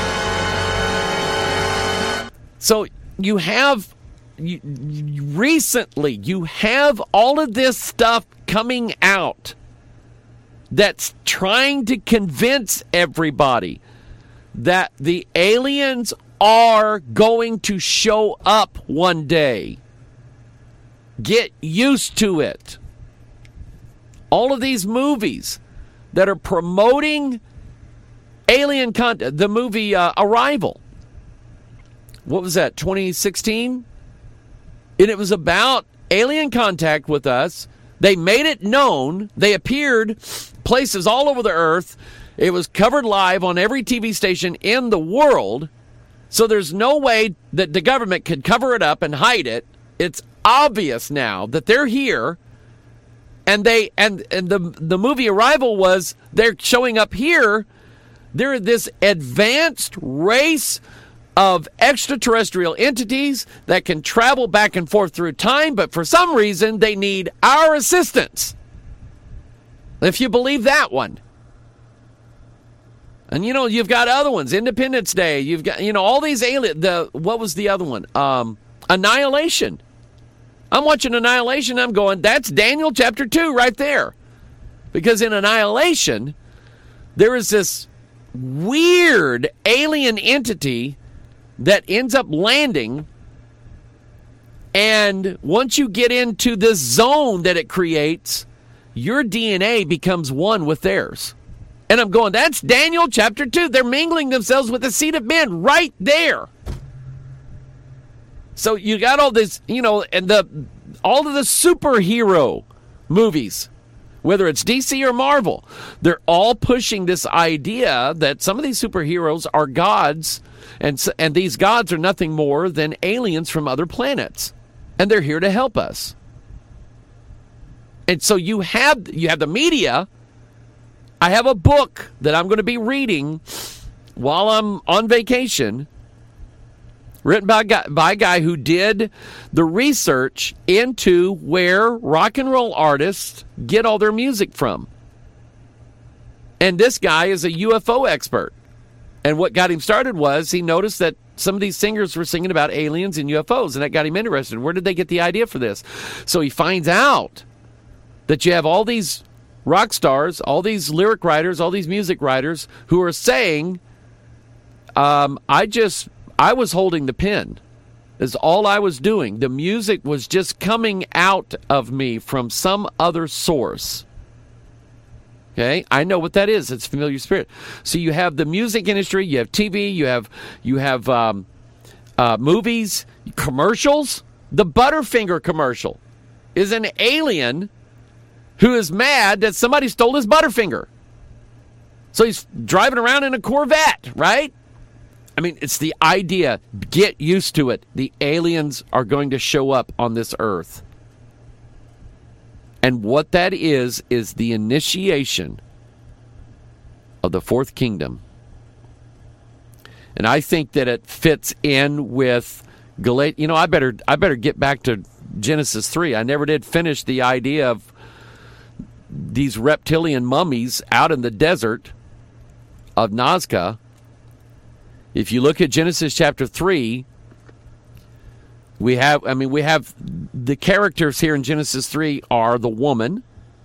So you have, you, you, recently, you have all of this stuff coming out that's trying to convince everybody that the aliens are going to show up one day. Get used to it. All of these movies that are promoting alien content, the movie uh, Arrival, what was that, twenty sixteen? And it was about alien contact with us. They made it known. They appeared places all over the earth. It was covered live on every T V station in the world. So there's no way that the government could cover it up and hide it. It's obvious now that they're here. And they and, and the the movie Arrival was they're showing up here They're this advanced race of extraterrestrial entities that can travel back and forth through time, but for some reason they need our assistance. If you believe that one. And you know, you've got other ones, Independence Day, you've got, you know, all these alien, the, what was the other one? Um, Annihilation. I'm watching Annihilation, I'm going, that's Daniel chapter two right there. Because in Annihilation, there is this weird alien entity that ends up landing, and once you get into this zone that it creates, your D N A becomes one with theirs. And I'm going, that's Daniel chapter two. They're mingling themselves with the seed of men right there. So you got all this, you know, and the all of the superhero movies, whether it's D C or Marvel, they're all pushing this idea that some of these superheroes are gods, and and these gods are nothing more than aliens from other planets, and they're here to help us. And so you have you have the media. I have a book that I'm going to be reading while I'm on vacation, written by a guy, by a guy who did the research into where rock and roll artists get all their music from. And this guy is a U F O expert. And what got him started was he noticed that some of these singers were singing about aliens and U F Os, and that got him interested. Where did they get the idea for this? So he finds out that you have all these rock stars, all these lyric writers, all these music writers who are saying, um, I just, I was holding the pen. Is all I was doing. The music was just coming out of me from some other source. Okay, I know what that is. It's familiar spirit. So you have the music industry, you have T V, you have you have um, uh, movies, commercials. The Butterfinger commercial is an alien who is mad that somebody stole his Butterfinger. So he's driving around in a Corvette, right? I mean, it's the idea. Get used to it. The aliens are going to show up on this earth. And what that is, is the initiation of the fourth kingdom. And I think that it fits in with Galatians. You know, I better I better get back to Genesis three. I never did finish the idea of these reptilian mummies out in the desert of Nazca. If you look at Genesis chapter three, we have, I mean, we have the characters here in Genesis three are the woman,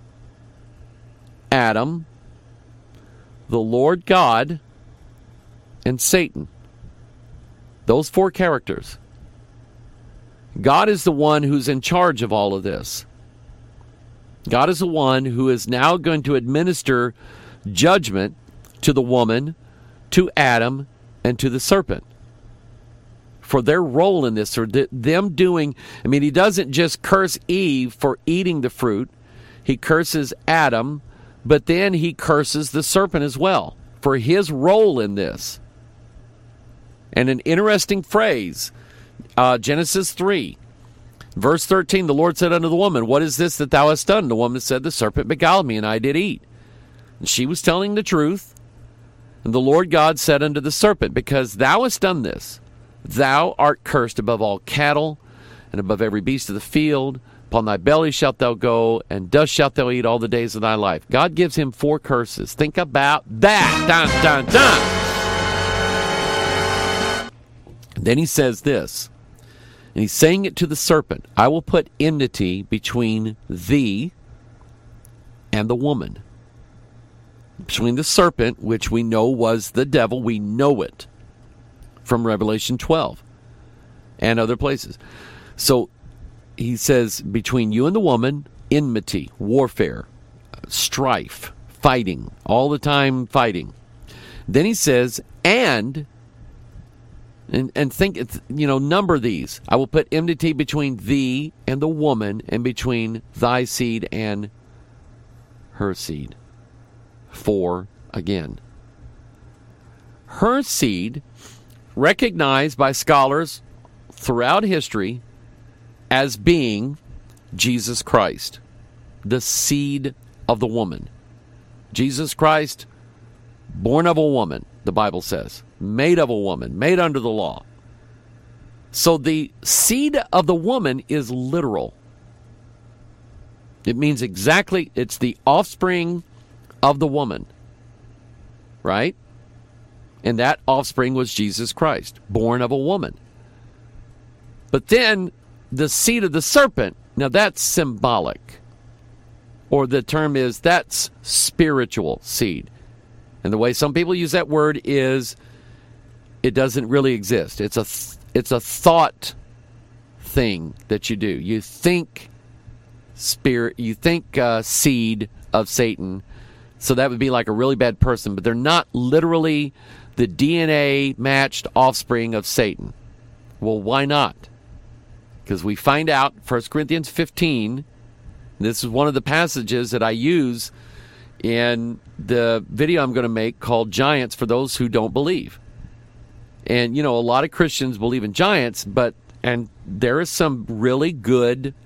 Adam, the Lord God, and Satan. Those four characters. God is the one who's in charge of all of this. God is the one who is now going to administer judgment to the woman, to Adam, and to the serpent for their role in this, or th- them doing, I mean, he doesn't just curse Eve for eating the fruit. He curses Adam, but then he curses the serpent as well for his role in this. And an interesting phrase, uh, Genesis three, verse thirteen, the Lord said unto the woman, what is this that thou hast done? The woman said, the serpent beguiled me, and I did eat. And she was telling the truth. And the Lord God said unto the serpent, because thou hast done this, thou art cursed above all cattle, and above every beast of the field. Upon thy belly shalt thou go, and dust shalt thou eat all the days of thy life. God gives him four curses. Think about that. Dun, dun, dun. And then he says this, and he's saying it to the serpent, I will put enmity between thee and the woman. Between the serpent, which we know was the devil, we know it from Revelation twelve and other places. So he says, between you and the woman, enmity, warfare, strife, fighting, all the time fighting. Then he says, and, and, and think, you know, number these. I will put enmity between thee and the woman, and between thy seed and her seed. Four again. Her seed, recognized by scholars throughout history as being Jesus Christ, the seed of the woman. Jesus Christ Born of a woman, the Bible says. Made of a woman, made under the law. So the seed of the woman is literal. It means exactly, it's the offspring of the woman. Right? And that offspring was Jesus Christ, born of a woman. But then the seed of the serpent, now that's symbolic. Or the term is, that's spiritual seed. And the way some people use that word is, it doesn't really exist. It's a th- it's a thought thing that you do. You think spirit, you think uh, seed of Satan. So that would be like a really bad person, but they're not literally the D N A matched offspring of Satan. Well, why not? Because we find out, First Corinthians fifteen, this is one of the passages that I use in the video I'm going to make called Giants for Those Who Don't Believe. And, you know, a lot of Christians believe in giants, but, and there is some really good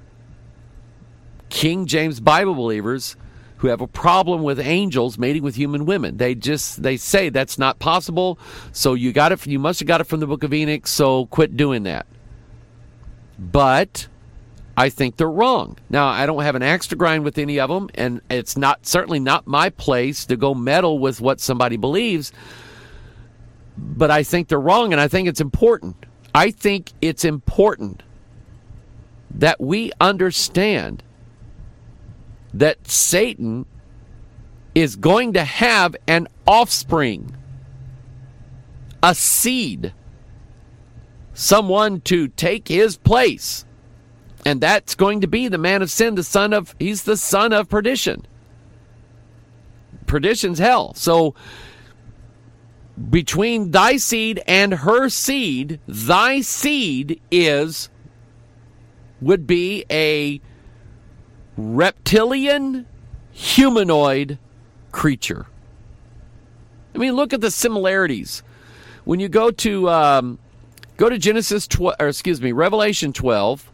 King James Bible believers who have a problem with angels mating with human women. They just, they say that's not possible, so you got it, you must have got it from the book of Enoch, so quit doing that. But I think they're wrong. Now, I don't have an axe to grind with any of them, and it's not certainly not my place to go meddle with what somebody believes, but I think they're wrong, and I think it's important. I think it's important that we understand that Satan is going to have an offspring, a seed, someone to take his place. And that's going to be the man of sin, the son of, he's the son of perdition. Perdition's hell. So between thy seed and her seed, thy seed is, would be a reptilian, humanoid creature. I mean, look at the similarities. When you go to um, go to Genesis twelve, or excuse me, Revelation twelve,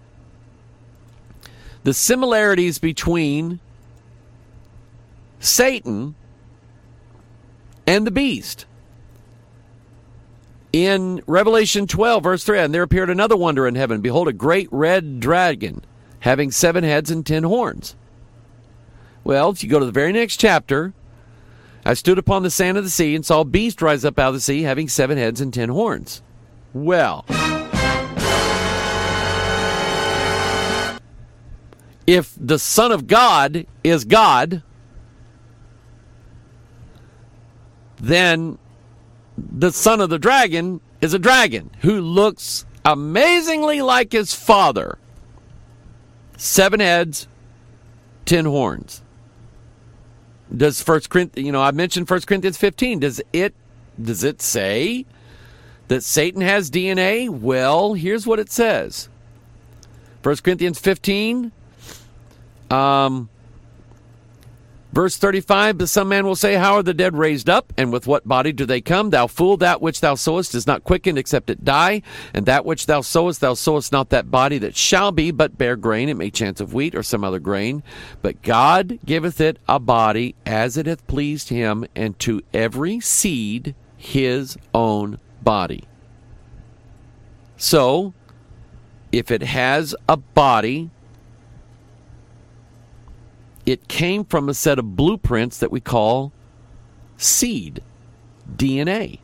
the similarities between Satan and the beast. In Revelation twelve, verse three, and there appeared another wonder in heaven. Behold, a great red dragon, having seven heads and ten horns. Well, if you go to the very next chapter, I stood upon the sand of the sea and saw a beast rise up out of the sea, having seven heads and ten horns. Well, if the Son of God is God, then the son of the dragon is a dragon who looks amazingly like his father. Seven heads, ten horns. Does First Corinthians, you know, I mentioned First Corinthians fifteen. Does it does it say that Satan has D N A? Well, here's what it says. First Corinthians fifteen, um, verse thirty-five, but some man will say, how are the dead raised up? And with what body do they come? Thou fool, that which thou sowest is not quickened except it die. And that which thou sowest, thou sowest not that body that shall be, but bear grain. It may chance of wheat or some other grain. But God giveth it a body as it hath pleased him, and to every seed his own body. So, if it has a body, it came from a set of blueprints that we call seed, D N A.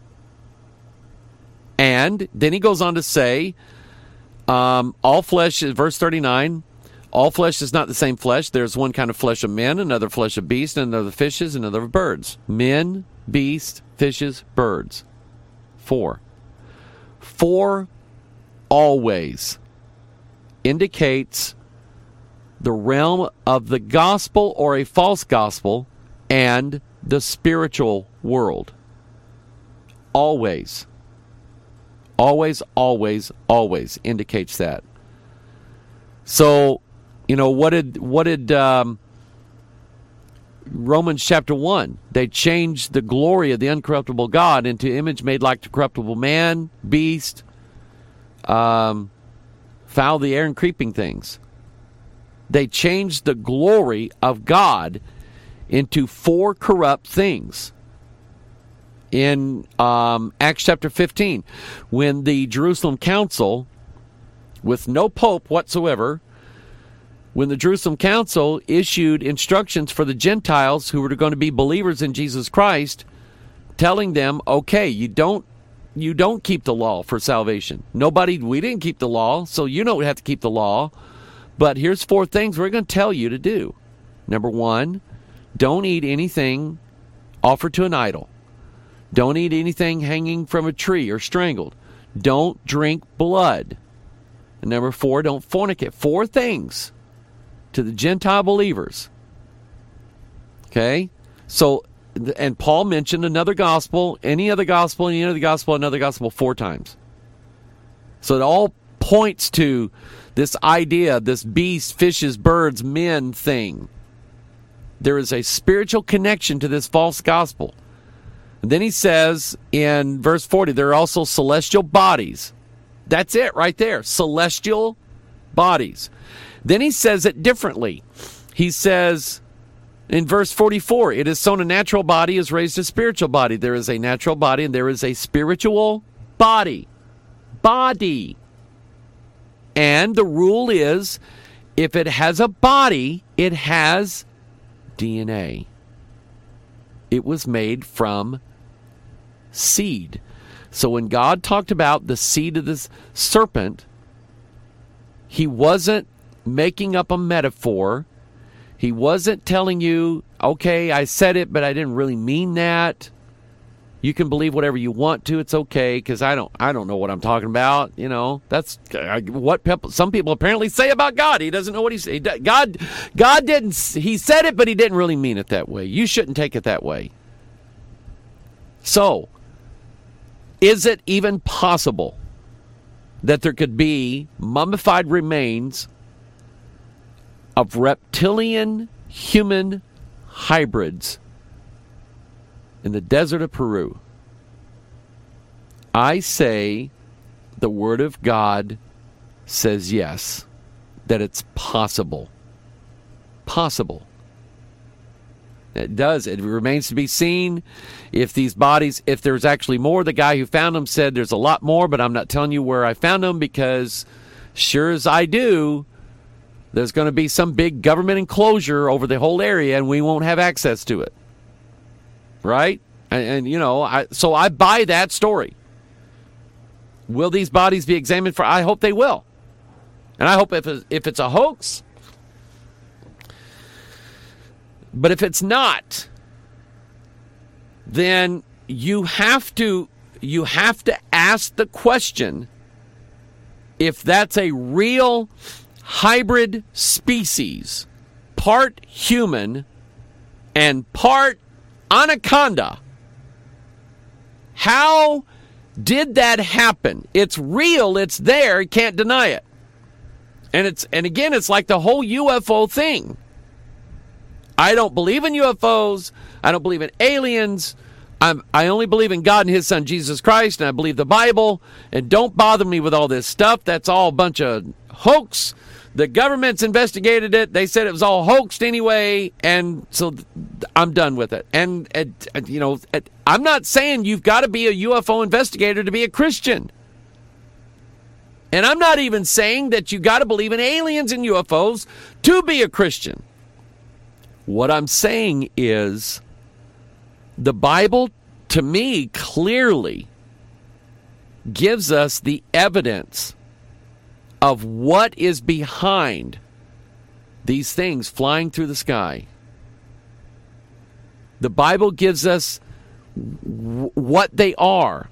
And then he goes on to say, um, all flesh, verse thirty-nine, all flesh is not the same flesh. There's one kind of flesh of men, another flesh of beasts, another of fishes, another of birds. Men, beasts, fishes, birds. Four. Four always indicates the realm of the gospel or a false gospel and the spiritual world. Always. Always, always, always indicates that. So, you know, what did what did um, Romans chapter one? They changed the glory of the uncorruptible God into image made like the corruptible man, beast, um, fowl of the air, and creeping things. They changed the glory of God into four corrupt things. In um, Acts chapter fifteen, when the Jerusalem Council, with no pope whatsoever, when the Jerusalem Council issued instructions for the Gentiles who were going to be believers in Jesus Christ, telling them, okay, you don't you don't keep the law for salvation. Nobody, we didn't keep the law, so you don't have to keep the law. But here's four things we're going to tell you to do. Number one, don't eat anything offered to an idol. Don't eat anything hanging from a tree or strangled. Don't drink blood. And number four, don't fornicate. Four things to the Gentile believers. Okay? So, and Paul mentioned another gospel, any other gospel, any other gospel, another gospel four times. So it all points to this idea, this beast, fishes, birds, men thing. There is a spiritual connection to this false gospel. And then he says in verse forty, there are also celestial bodies. That's it right there. Celestial bodies. Then he says it differently. He says in verse forty-four, it is sown a natural body is raised a spiritual body. There is a natural body and there is a spiritual body. Body. And the rule is, if it has a body, it has D N A. It was made from seed. So when God talked about the seed of this serpent, he wasn't making up a metaphor. He wasn't telling you, okay, I said it, but I didn't really mean that. You can believe whatever you want to. It's okay, because I don't, I don't know what I'm talking about. You know, that's what people, some people apparently say about God. He doesn't know what he said. God, God didn't. He said it, but he didn't really mean it that way. You shouldn't take it that way. So, is it even possible that there could be mummified remains of reptilian human hybrids in the desert of Peru? I say the Word of God says yes, that it's possible. Possible. It does. It remains to be seen if these bodies, if there's actually more. The guy who found them said there's a lot more, but I'm not telling you where I found them because sure as I do, there's going to be some big government enclosure over the whole area and we won't have access to it. Right? And, and you know, I, so I buy that story. Will these bodies be examined for? I hope they will. And I hope if it's, if it's a hoax. But if it's not, then you have to you have to ask the question if that's a real hybrid species, part human and part anaconda. How did that happen? It's real, it's there, you can't deny it. And it's and again, it's like the whole U F O thing. I don't believe in U F Os. I don't believe in aliens. I'm, I only believe in God and His Son, Jesus Christ, and I believe the Bible. And don't bother me with all this stuff. That's all a bunch of hoax. The government's investigated it. They said it was all hoaxed anyway, and so th- I'm done with it. And, and, and you know, I'm not saying you've got to be a U F O investigator to be a Christian. And I'm not even saying that you got to believe in aliens and U F Os to be a Christian. What I'm saying is the Bible, to me, clearly gives us the evidence of what is behind these things flying through the sky. The Bible gives us w- what they are,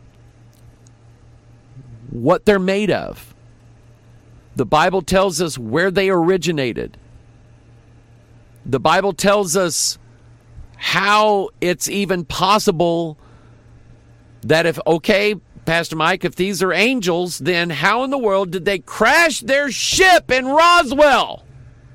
what they're made of. The Bible tells us where they originated. The Bible tells us how it's even possible that if, okay, Pastor Mike, if these are angels, then how in the world did they crash their ship in Roswell?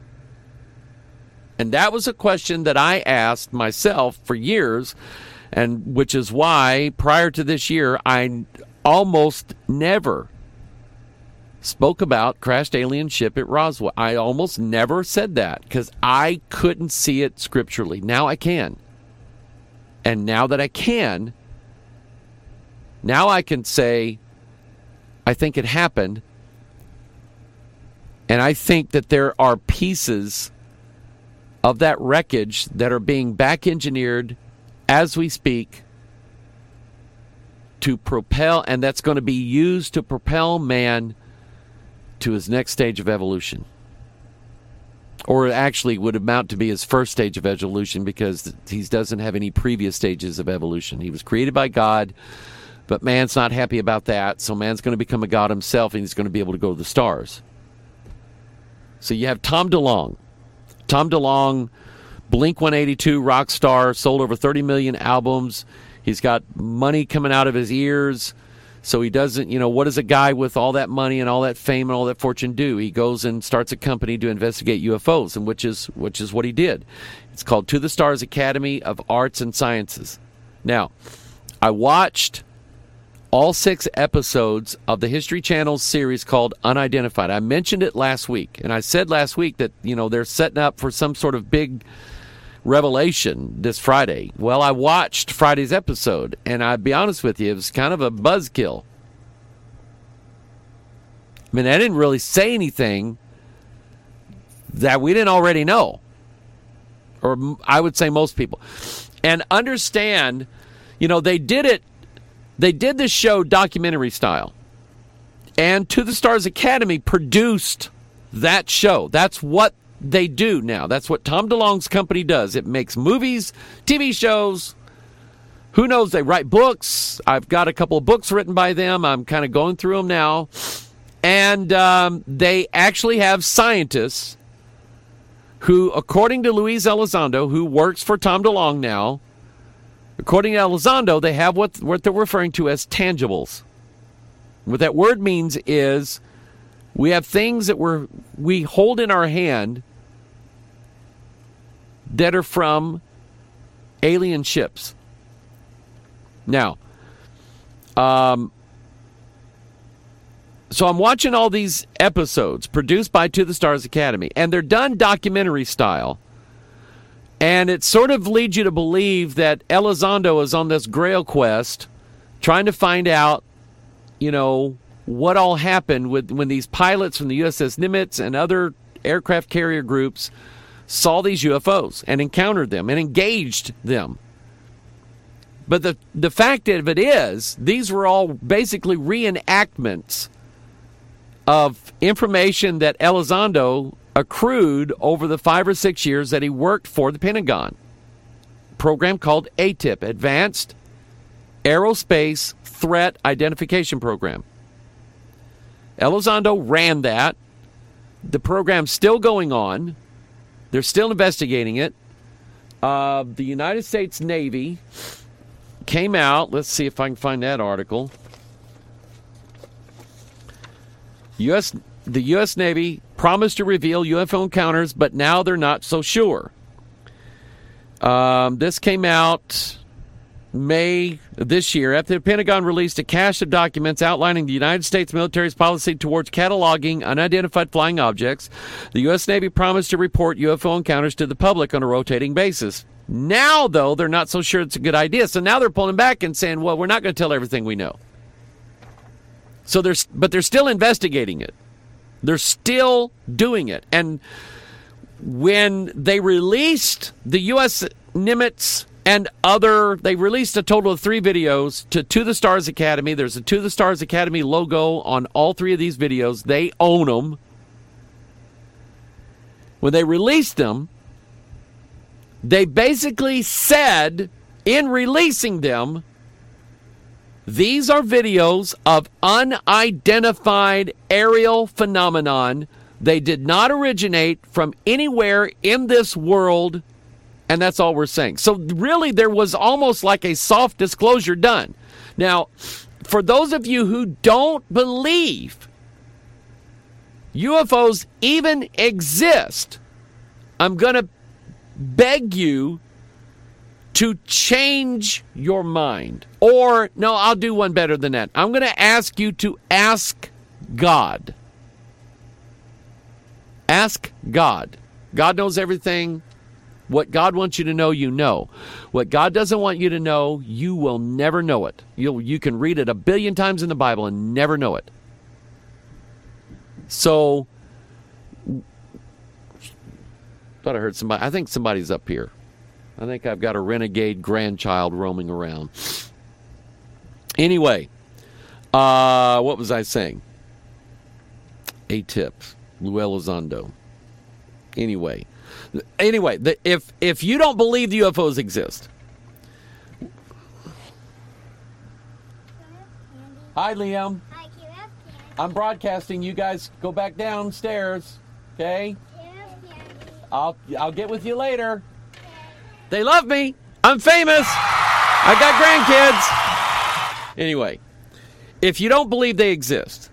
And that was a question that I asked myself for years, and which is why prior to this year, I almost never spoke about crashed alien ship at Roswell. I almost never said that because I couldn't see it scripturally. Now I can. And now that I can, now I can say, I think it happened. And I think that there are pieces of that wreckage that are being back engineered as we speak to propel, and that's going to be used to propel man to his next stage of evolution. Or it actually would amount to be his first stage of evolution because he doesn't have any previous stages of evolution. He was created by God, but man's not happy about that, so man's going to become a god himself, and he's going to be able to go to the stars. So you have Tom DeLonge. Tom DeLonge, Blink one eighty-two rock star, sold over thirty million albums. He's got money coming out of his ears. So he doesn't, you know, what does a guy with all that money and all that fame and all that fortune do? He goes and starts a company to investigate U F Os, and which is which is what he did. It's called To the Stars Academy of Arts and Sciences. Now, I watched all six episodes of the History Channel's series called Unidentified. I mentioned it last week, and I said last week that, you know, they're setting up for some sort of big revelation this Friday. Well, I watched Friday's episode, and I'd be honest with you, it was kind of a buzzkill. I mean, I didn't really say anything that we didn't already know, or I would say most people. And understand, you know, they did it, they did this show documentary style, and To the Stars Academy produced that show. That's what they do now. That's what Tom DeLonge's company does. It makes movies, T V shows. Who knows? They write books. I've got a couple of books written by them. I'm kind of going through them now. And um, they actually have scientists who, according to Luis Elizondo, who works for Tom DeLonge now, according to Elizondo, they have what, what they're referring to as tangibles. What that word means is we have things that we're, we hold in our hand that are from alien ships. Now, um, so I'm watching all these episodes produced by To the Stars Academy, and they're done documentary style. And it sort of leads you to believe that Elizondo is on this grail quest trying to find out, you know, what all happened with when these pilots from the U S S Nimitz and other aircraft carrier groups saw these U F Os and encountered them and engaged them. But the, the fact of it is, these were all basically reenactments of information that Elizondo accrued over the five or six years that he worked for the Pentagon. A program called A T I P, Advanced Aerospace Threat Identification Program. Elizondo ran that. The program's still going on. They're still investigating it. Uh, the United States Navy came out. Let's see if I can find that article. U S The U S Navy promised to reveal U F O encounters, but now they're not so sure. Um, this came out May this year after the Pentagon released a cache of documents outlining the United States military's policy towards cataloging unidentified flying objects. The U S Navy promised to report U F O encounters to the public on a rotating basis. Now, though, they're not so sure it's a good idea. So now they're pulling back and saying, well, we're not going to tell everything we know. So there's, but they're still investigating it. They're still doing it. And when they released the U S Nimitz and other, they released a total of three videos to To the Stars Academy. There's a To the Stars Academy logo on all three of these videos. They own them. When they released them, they basically said, in releasing them, these are videos of unidentified aerial phenomenon. They did not originate from anywhere in this world, and that's all we're saying. So really, there was almost like a soft disclosure done. Now, for those of you who don't believe U F Os even exist, I'm going to beg you to change your mind. Or, no, I'll do one better than that. I'm going to ask you to ask God. Ask God. God knows everything. What God wants you to know, you know. What God doesn't want you to know, you will never know it. You'll, you can read it a billion times in the Bible and never know it. So, thought I heard somebody. I think somebody's up here. I think I've got a renegade grandchild roaming around. Anyway, uh, what was I saying? A tip, Lou Elizondo. Anyway, anyway, the, if if you don't believe the U F Os exist, hi Liam. Hi, Q F Candy. I'm broadcasting. You guys go back downstairs, okay? Q F Candy. I'll I'll get with you later. They love me. I'm famous. I got grandkids. Anyway, if you don't believe they exist,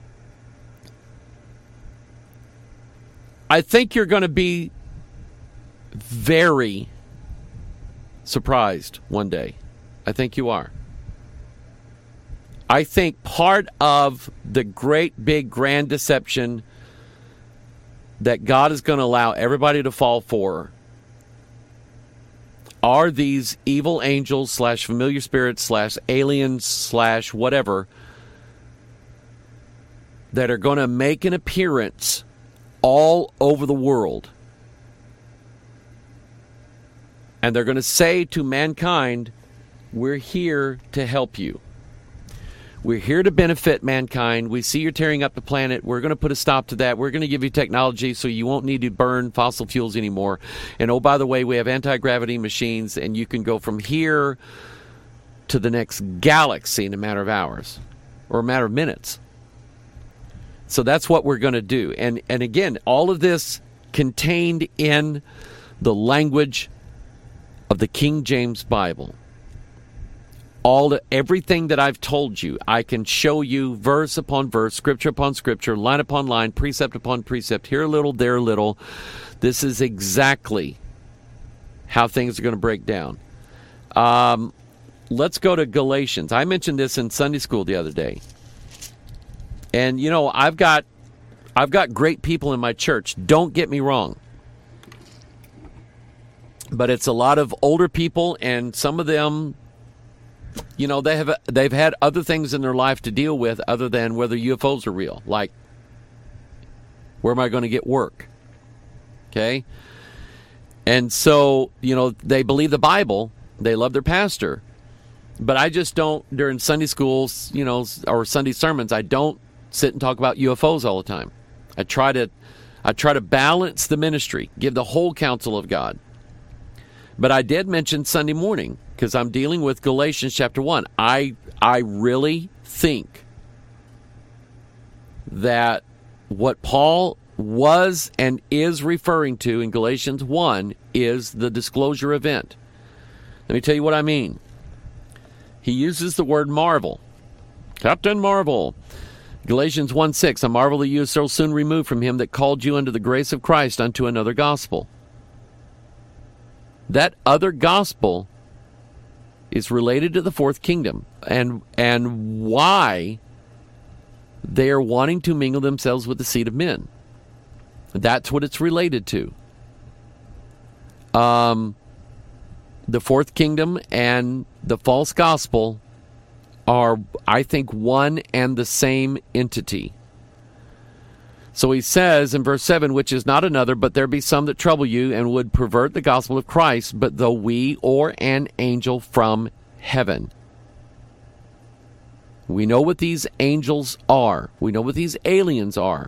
I think you're going to be very surprised one day. I think you are. I think part of the great, big, grand deception that God is going to allow everybody to fall for are these evil angels slash familiar spirits slash aliens slash whatever that are going to make an appearance all over the world. And they're going to say to mankind, we're here to help you. We're here to benefit mankind. We see you're tearing up the planet. We're going to put a stop to that. We're going to give you technology so you won't need to burn fossil fuels anymore. And oh, by the way, we have anti-gravity machines, and you can go from here to the next galaxy in a matter of hours or a matter of minutes. So that's what we're going to do. And and again, all of this contained in the language of the King James Bible. All the, everything that I've told you, I can show you verse upon verse, scripture upon scripture, line upon line, precept upon precept, here a little, there a little. This is exactly how things are going to break down. Um, let's go to Galatians. I mentioned this in Sunday school the other day. And, you know, I've got I've got great people in my church. Don't get me wrong. But it's a lot of older people, and some of them, you know, they have they've had other things in their life to deal with other than whether U F Os are real. Like, where am I going to get work? Okay? And so, you know, they believe the Bible. They love their pastor. But I just don't, during Sunday schools, you know, or Sunday sermons, I don't sit and talk about U F Os all the time. I try to I try to balance the ministry, give the whole counsel of God. But I did mention Sunday morning because I'm dealing with Galatians chapter one. I I really think that what Paul was and is referring to in Galatians one is the disclosure event. Let me tell you what I mean. He uses the word marvel. Captain Marvel. Galatians one six, I marvel that you are so soon removed from him that called you unto the grace of Christ unto another gospel. That other gospel is related to the fourth kingdom and and why they are wanting to mingle themselves with the seed of men. That's what it's related to. Um, the fourth kingdom and the false gospel are, I think, one and the same entity. So he says in verse seven, which is not another, but there be some that trouble you and would pervert the gospel of Christ, but though we or an angel from heaven. We know what these angels are. We know what these aliens are.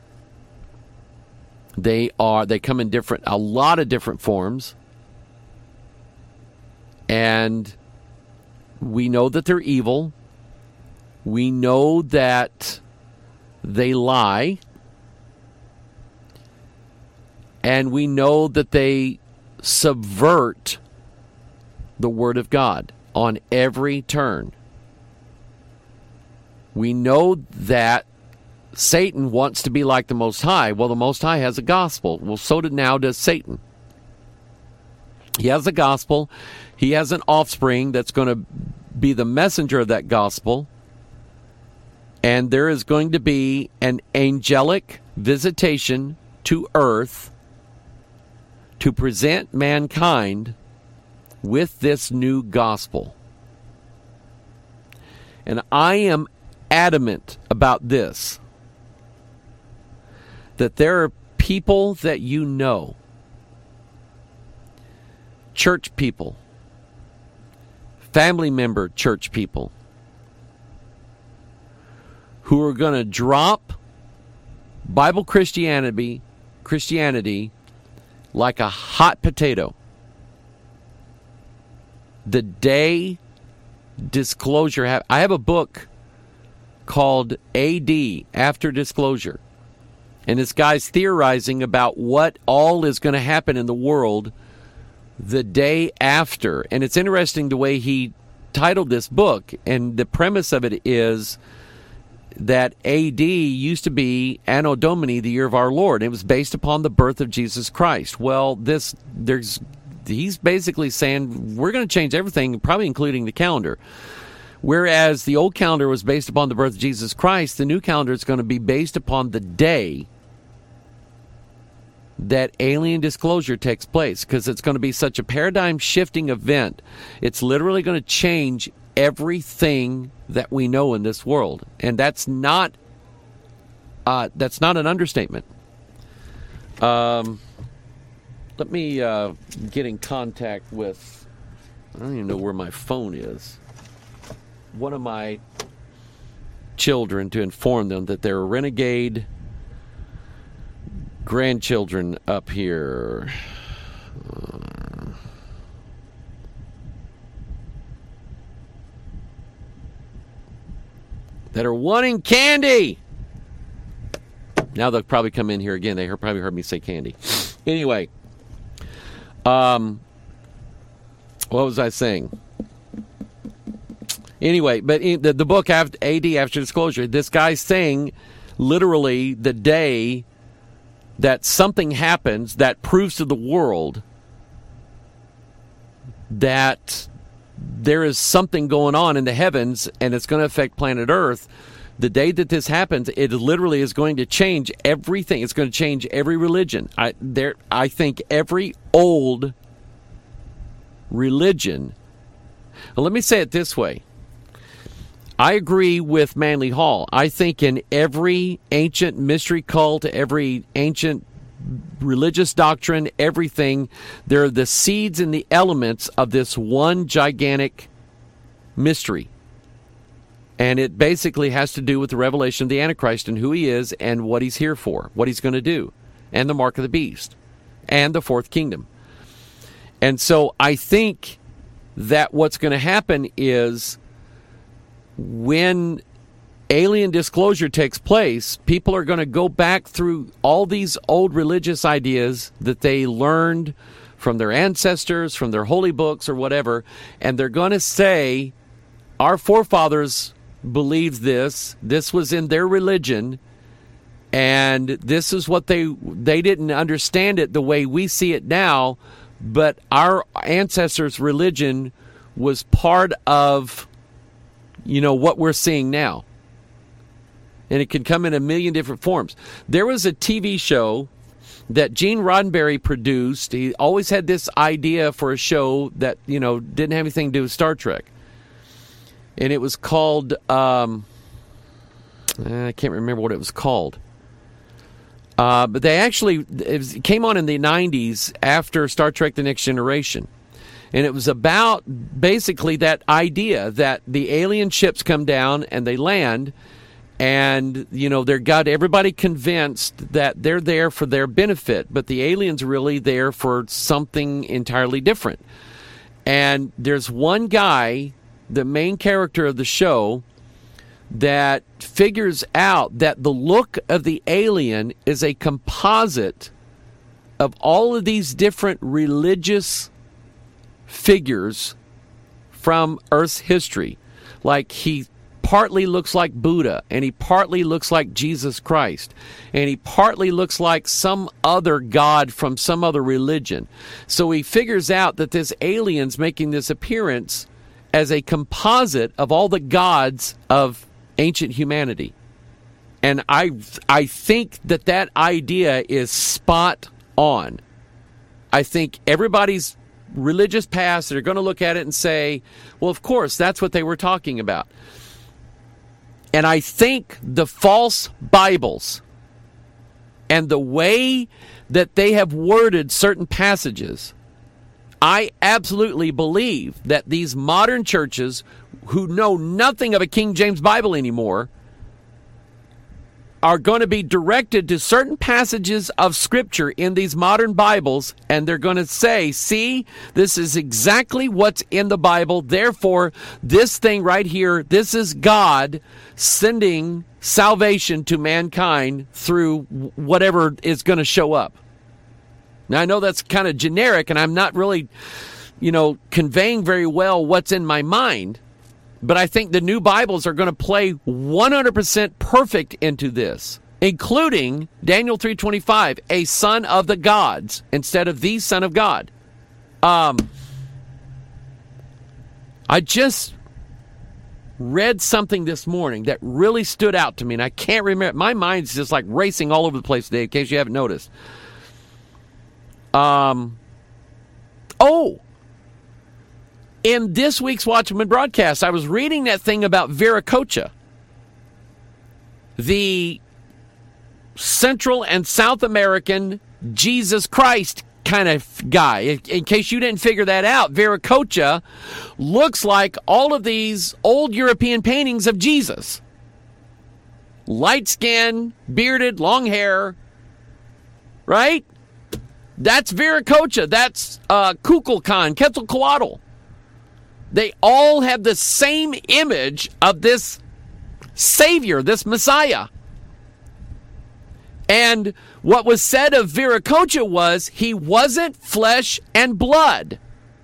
They are, they come in different, a lot of different forms. And we know that they're evil. We know that they lie. And we know that they subvert the Word of God on every turn. We know that Satan wants to be like the Most High. Well, the Most High has a gospel. Well, so did now does Satan. He has a gospel. He has an offspring that's going to be the messenger of that gospel. And there is going to be an angelic visitation to earth to present mankind with this new gospel. And I am adamant about this, that there are people that you know, church people, family member church people, who are going to drop Bible Christianity, Christianity like a hot potato the day disclosure ha- I have a book called A D, After Disclosure. And this guy's theorizing about what all is going to happen in the world the day after. And it's interesting the way he titled this book. And the premise of it is that A D used to be Anno Domini, the year of our Lord. It was based upon the birth of Jesus Christ. Well, this there's he's basically saying we're going to change everything, probably including the calendar. Whereas the old calendar was based upon the birth of Jesus Christ, the new calendar is going to be based upon the day that alien disclosure takes place, because it's going to be such a paradigm-shifting event. It's literally going to change everything that we know in this world, and that's not uh, that's not an understatement. Um, let me uh, get in contact with. I don't even know where my phone is. One of my children, to inform them that there are renegade grandchildren up here. Uh, that are wanting candy. Now they'll probably come in here again. They heard, probably heard me say candy. Anyway, um, what was I saying? Anyway, but in the, the book after A D, After Disclosure, this guy's saying literally the day that something happens that proves to the world that there is something going on in the heavens and it's going to affect planet Earth. The day that this happens, it literally is going to change everything. It's going to change every religion. I there, I think every old religion. Well, let me say it this way. I agree with Manly Hall. I think in every ancient mystery cult, every ancient religious doctrine, everything, there are the seeds and the elements of this one gigantic mystery. And it basically has to do with the revelation of the Antichrist and who he is and what he's here for, what he's going to do, and the mark of the beast, and the fourth kingdom. And so I think that what's going to happen is when alien disclosure takes place, people are going to go back through all these old religious ideas that they learned from their ancestors, from their holy books or whatever, and they're going to say, our forefathers believed this, this was in their religion, and this is what they they didn't understand it the way we see it now, but our ancestors' religion was part of, you know, what we're seeing now. And it can come in a million different forms. There was a T V show that Gene Roddenberry produced. He always had this idea for a show that, you know, didn't have anything to do with Star Trek. And it was called, um, I can't remember what it was called. Uh, but they actually, it, was, it came on in the nineties after Star Trek The Next Generation. And it was about basically that idea that the alien ships come down and they land, and, you know, they're got everybody convinced that they're there for their benefit, but the aliens are really there for something entirely different. And there's one guy, the main character of the show, that figures out that the look of the alien is a composite of all of these different religious figures from Earth's history. Like, he partly looks like Buddha, and he partly looks like Jesus Christ, and he partly looks like some other god from some other religion. So he figures out that this alien's making this appearance as a composite of all the gods of ancient humanity. And I I think that that idea is spot on. I think everybody's religious past, they're going to look at it and say, well, of course, that's what they were talking about. And I think the false Bibles and the way that they have worded certain passages, I absolutely believe that these modern churches who know nothing of a King James Bible anymore are going to be directed to certain passages of Scripture in these modern Bibles, and they're going to say, see, this is exactly what's in the Bible, therefore, this thing right here, this is God sending salvation to mankind through whatever is going to show up. Now, I know that's kind of generic, and I'm not really, you know, conveying very well what's in my mind, but I think the new Bibles are going to play one hundred percent perfect into this, including Daniel three twenty-five, a son of the gods instead of the son of God. Um, I just read something this morning that really stood out to me, and I can't remember. My mind's just like racing all over the place today, in case you haven't noticed. Um. Oh! In this week's Watchman broadcast, I was reading that thing about Viracocha, the Central and South American Jesus Christ kind of guy. In case you didn't figure that out, Viracocha looks like all of these old European paintings of Jesus. Light skin, bearded, long hair, right? That's Viracocha. That's uh, Kukulkan, Quetzalcoatl. They all have the same image of this Savior, this Messiah. And what was said of Viracocha was he wasn't flesh and blood.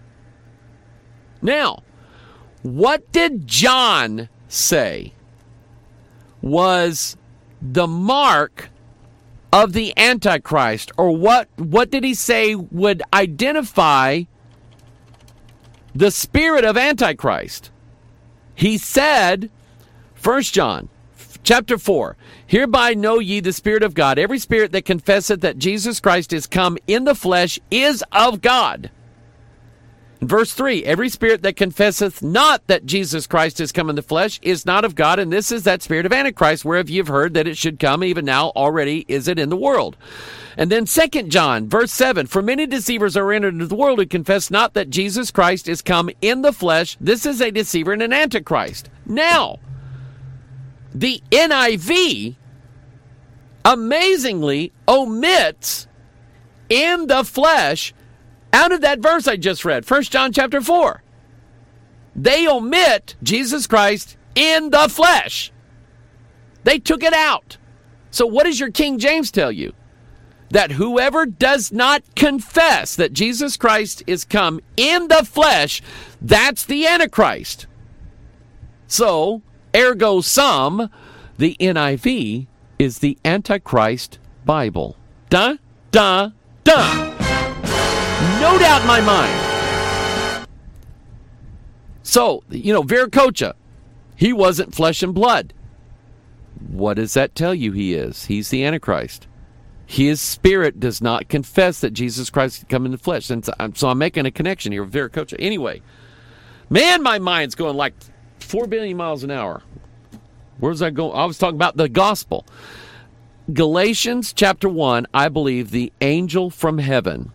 Now, what did John say was the mark of the Antichrist? Or what, what did he say would identify the spirit of Antichrist? He said, First John chapter four, hereby know ye the Spirit of God. Every spirit that confesseth that Jesus Christ is come in the flesh is of God. Verse three, every spirit that confesseth not that Jesus Christ is come in the flesh is not of God, and this is that spirit of Antichrist, whereof ye have heard that it should come, even now already is it in the world. And then Second John, verse seven, for many deceivers are entered into the world who confess not that Jesus Christ is come in the flesh. This is a deceiver and an antichrist. Now, the N I V amazingly omits in the flesh out of that verse I just read, First John chapter four. They omit Jesus Christ in the flesh. They took it out. So what does your King James tell you? That whoever does not confess that Jesus Christ is come in the flesh, that's the Antichrist. So, ergo sum, the N I V is the Antichrist Bible. Duh, duh, duh. No doubt in my mind. So, you know, Viracocha, he wasn't flesh and blood. What does that tell you he is? He's the Antichrist. His spirit does not confess that Jesus Christ had come in the flesh. And so I'm making a connection here with Viracocha. Anyway, man, my mind's going like four billion miles an hour. Where's that going? I was talking about the gospel. Galatians chapter one, I believe the angel from heaven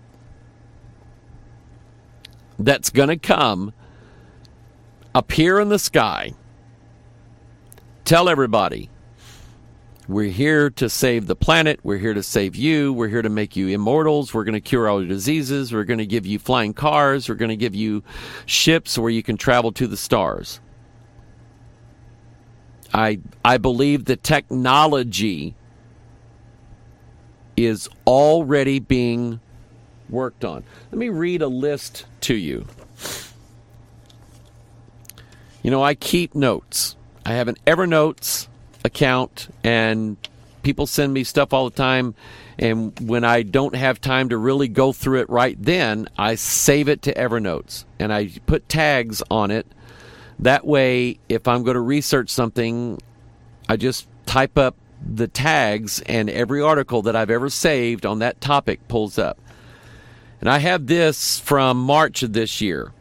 that's going to come appear in the sky, tell everybody, we're here to save the planet. We're here to save you. We're here to make you immortals. We're going to cure all your diseases. We're going to give you flying cars. We're going to give you ships where you can travel to the stars. I I believe the technology is already being worked on. Let me read a list to you. You know, I keep notes. I have an Evernote account, and people send me stuff all the time, and when I don't have time to really go through it right then, I save it to Evernote, and I put tags on it. That way, if I'm going to research something, I just type up the tags, and every article that I've ever saved on that topic pulls up. And I have this from March of this year.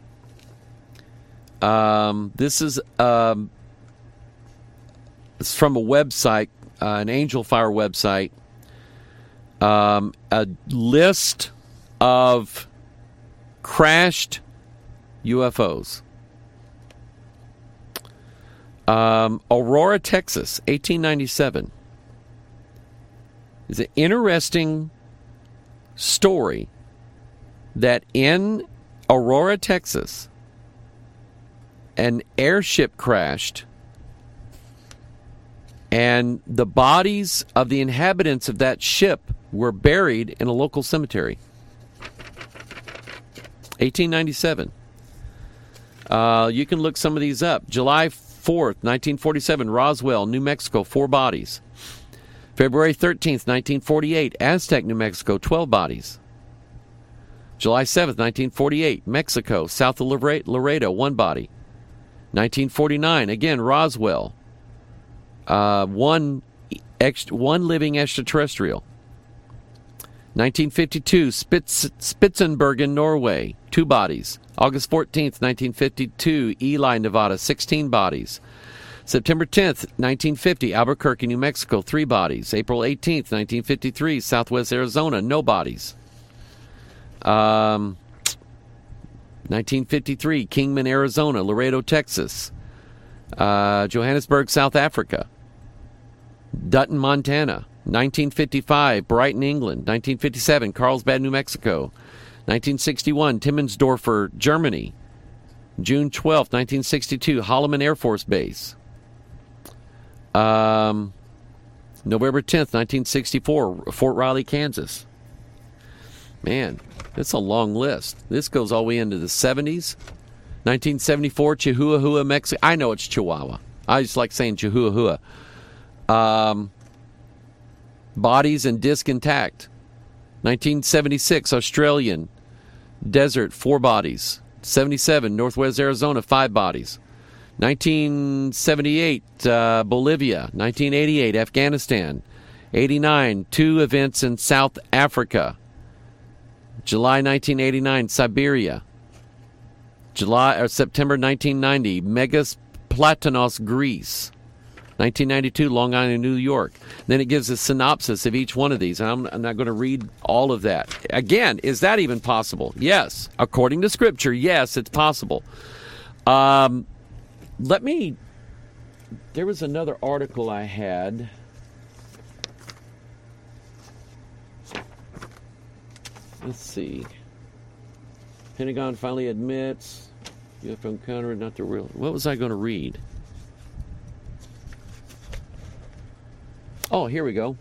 Um, this is um, it's from a website, uh, an Angel Fire website. Um, a list of crashed U F Os. Um, Aurora, Texas, eighteen ninety-seven. Is an interesting story that in Aurora, Texas, an airship crashed, and the bodies of the inhabitants of that ship were buried in a local cemetery. eighteen ninety-seven. Uh, you can look some of these up. July fourth, nineteen forty-seven, Roswell, New Mexico, four bodies. February thirteenth, nineteen forty-eight, Aztec, New Mexico, twelve bodies. July seventh, nineteen forty-eight, Mexico, south of Laredo, one body. nineteen forty-nine, again, Roswell, uh, one, ex- one living extraterrestrial. nineteen fifty-two, Spitz- Spitzenbergen, Norway, two bodies. August fourteenth, nineteen fifty-two, Ely, Nevada, sixteen bodies. September tenth, nineteen fifty, Albuquerque, New Mexico, three bodies. April eighteenth, nineteen fifty-three, Southwest Arizona, no bodies. Um, nineteen fifty-three, Kingman, Arizona, Laredo, Texas. Uh, Johannesburg, South Africa. Dutton, Montana. nineteen fifty-five, Brighton, England. nineteen fifty-seven, Carlsbad, New Mexico. nineteen sixty-one, Timmensdorfer, Germany. June twelfth, nineteen sixty-two, Holloman Air Force Base. Um, November tenth, nineteen sixty-four, Fort Riley, Kansas. Man, that's a long list. This goes all the way into the seventies. nineteen seventy-four, Chihuahua, Mexico. I know it's Chihuahua. I just like saying Chihuahua. Um, bodies and disc intact. nineteen seventy-six, Australian desert, four bodies. seventy-seven, Northwest Arizona, five bodies. nineteen seventy-eight, uh, Bolivia. nineteen eighty-eight, Afghanistan. eighty-nine, two events in South Africa. July nineteen eighty-nine, Siberia. July or September nineteen ninety, Megas Platanos, Greece. nineteen ninety-two, Long Island, New York. Then it gives a synopsis of each one of these. And I'm, I'm not going to read all of that. Again, is that even possible? Yes. According to Scripture, yes, it's possible. Um, let me... There was another article I had. Let's see. Pentagon finally admits U F O encounter not the real... What was I going to read? Oh, here we go.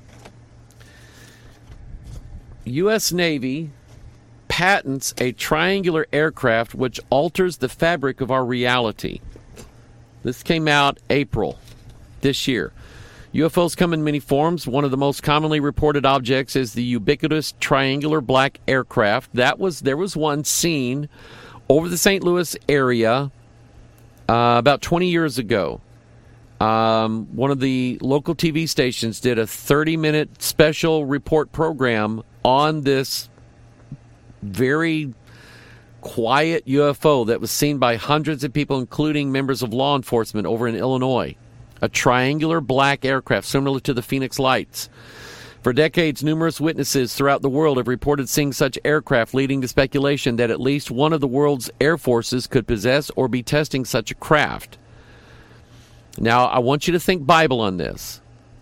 U S Navy patents a triangular aircraft which alters the fabric of our reality. This came out April this year. U F Os come in many forms. One of the most commonly reported objects is the ubiquitous triangular black aircraft. That was there was one seen over the Saint Louis area uh, about twenty years ago. Um, one of the local T V stations did a thirty-minute special report program on this very quiet U F O that was seen by hundreds of people, including members of law enforcement over in Illinois. A triangular black aircraft similar to the Phoenix Lights. For decades, numerous witnesses throughout the world have reported seeing such aircraft, leading to speculation that at least one of the world's air forces could possess or be testing such a craft. Now, I want you to think Bible on this.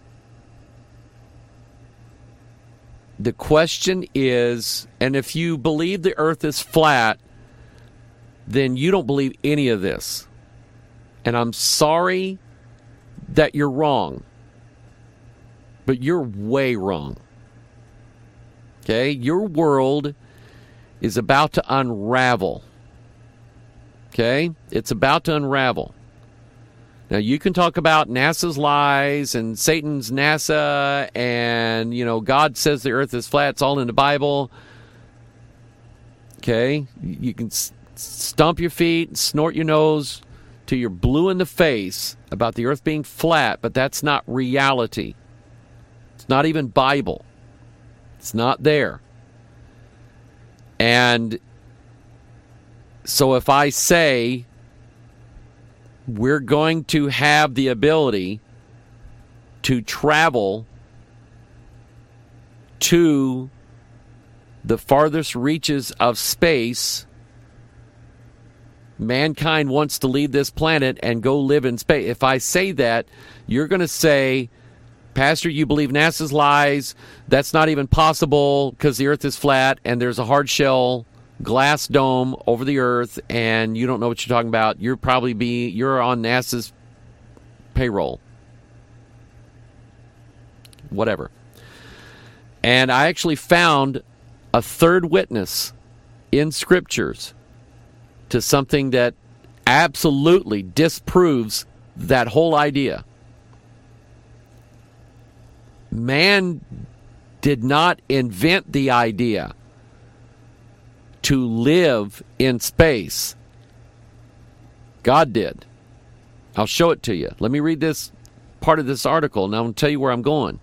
The question is, and if you believe the earth is flat, then you don't believe any of this. And I'm sorry that you're wrong. But you're way wrong. Okay? Your world is about to unravel. Okay? It's about to unravel. Now, you can talk about NASA's lies and Satan's NASA and, you know, God says the earth is flat. It's all in the Bible. Okay? You can s- stomp your feet, snort your nose till you're blue in the face about the earth being flat, but that's not reality. It's not even Bible. It's not there. And so if I say we're going to have the ability to travel to the farthest reaches of space, mankind wants to leave this planet and go live in space. If I say that, you're going to say, Pastor, you believe NASA's lies. That's not even possible because the Earth is flat and there's a hard shell glass dome over the Earth and you don't know what you're talking about. You're probably be you're on NASA's payroll. Whatever. And I actually found a third witness in scriptures to something that absolutely disproves that whole idea. Man did not invent the idea to live in space. God did. I'll show it to you. Let me read this part of this article, and I'll tell you where I'm going.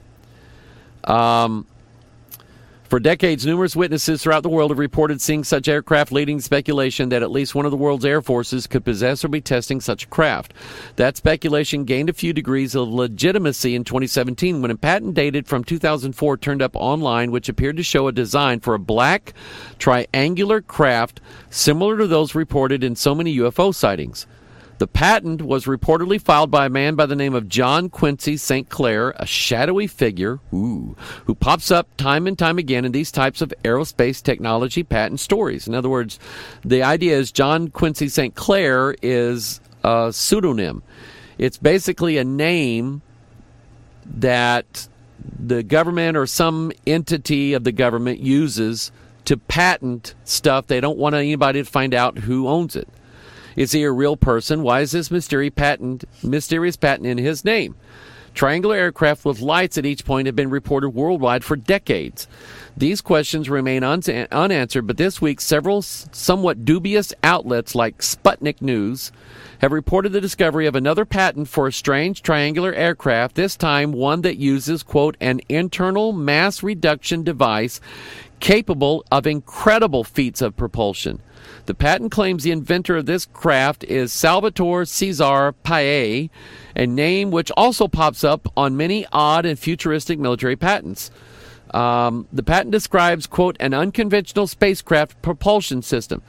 Um, for decades, numerous witnesses throughout the world have reported seeing such aircraft, leading to speculation that at least one of the world's air forces could possess or be testing such a craft. That speculation gained a few degrees of legitimacy in twenty seventeen when a patent dated from two thousand four turned up online, which appeared to show a design for a black triangular craft similar to those reported in so many U F O sightings. The patent was reportedly filed by a man by the name of John Quincy Saint Clair, a shadowy figure ooh, who pops up time and time again in these types of aerospace technology patent stories. In other words, the idea is John Quincy Saint Clair is a pseudonym. It's basically a name that the government or some entity of the government uses to patent stuff. They don't want anybody to find out who owns it. Is he a real person? Why is this mysterious patent, mysterious patent in his name? Triangular aircraft with lights at each point have been reported worldwide for decades. These questions remain un- unanswered, but this week several somewhat dubious outlets like Sputnik News have reported the discovery of another patent for a strange triangular aircraft, this time one that uses, quote, an internal mass reduction device capable of incredible feats of propulsion. The patent claims the inventor of this craft is Salvatore Cesar Paet, a name which also pops up on many odd and futuristic military patents. Um, the patent describes, quote, an unconventional spacecraft propulsion system.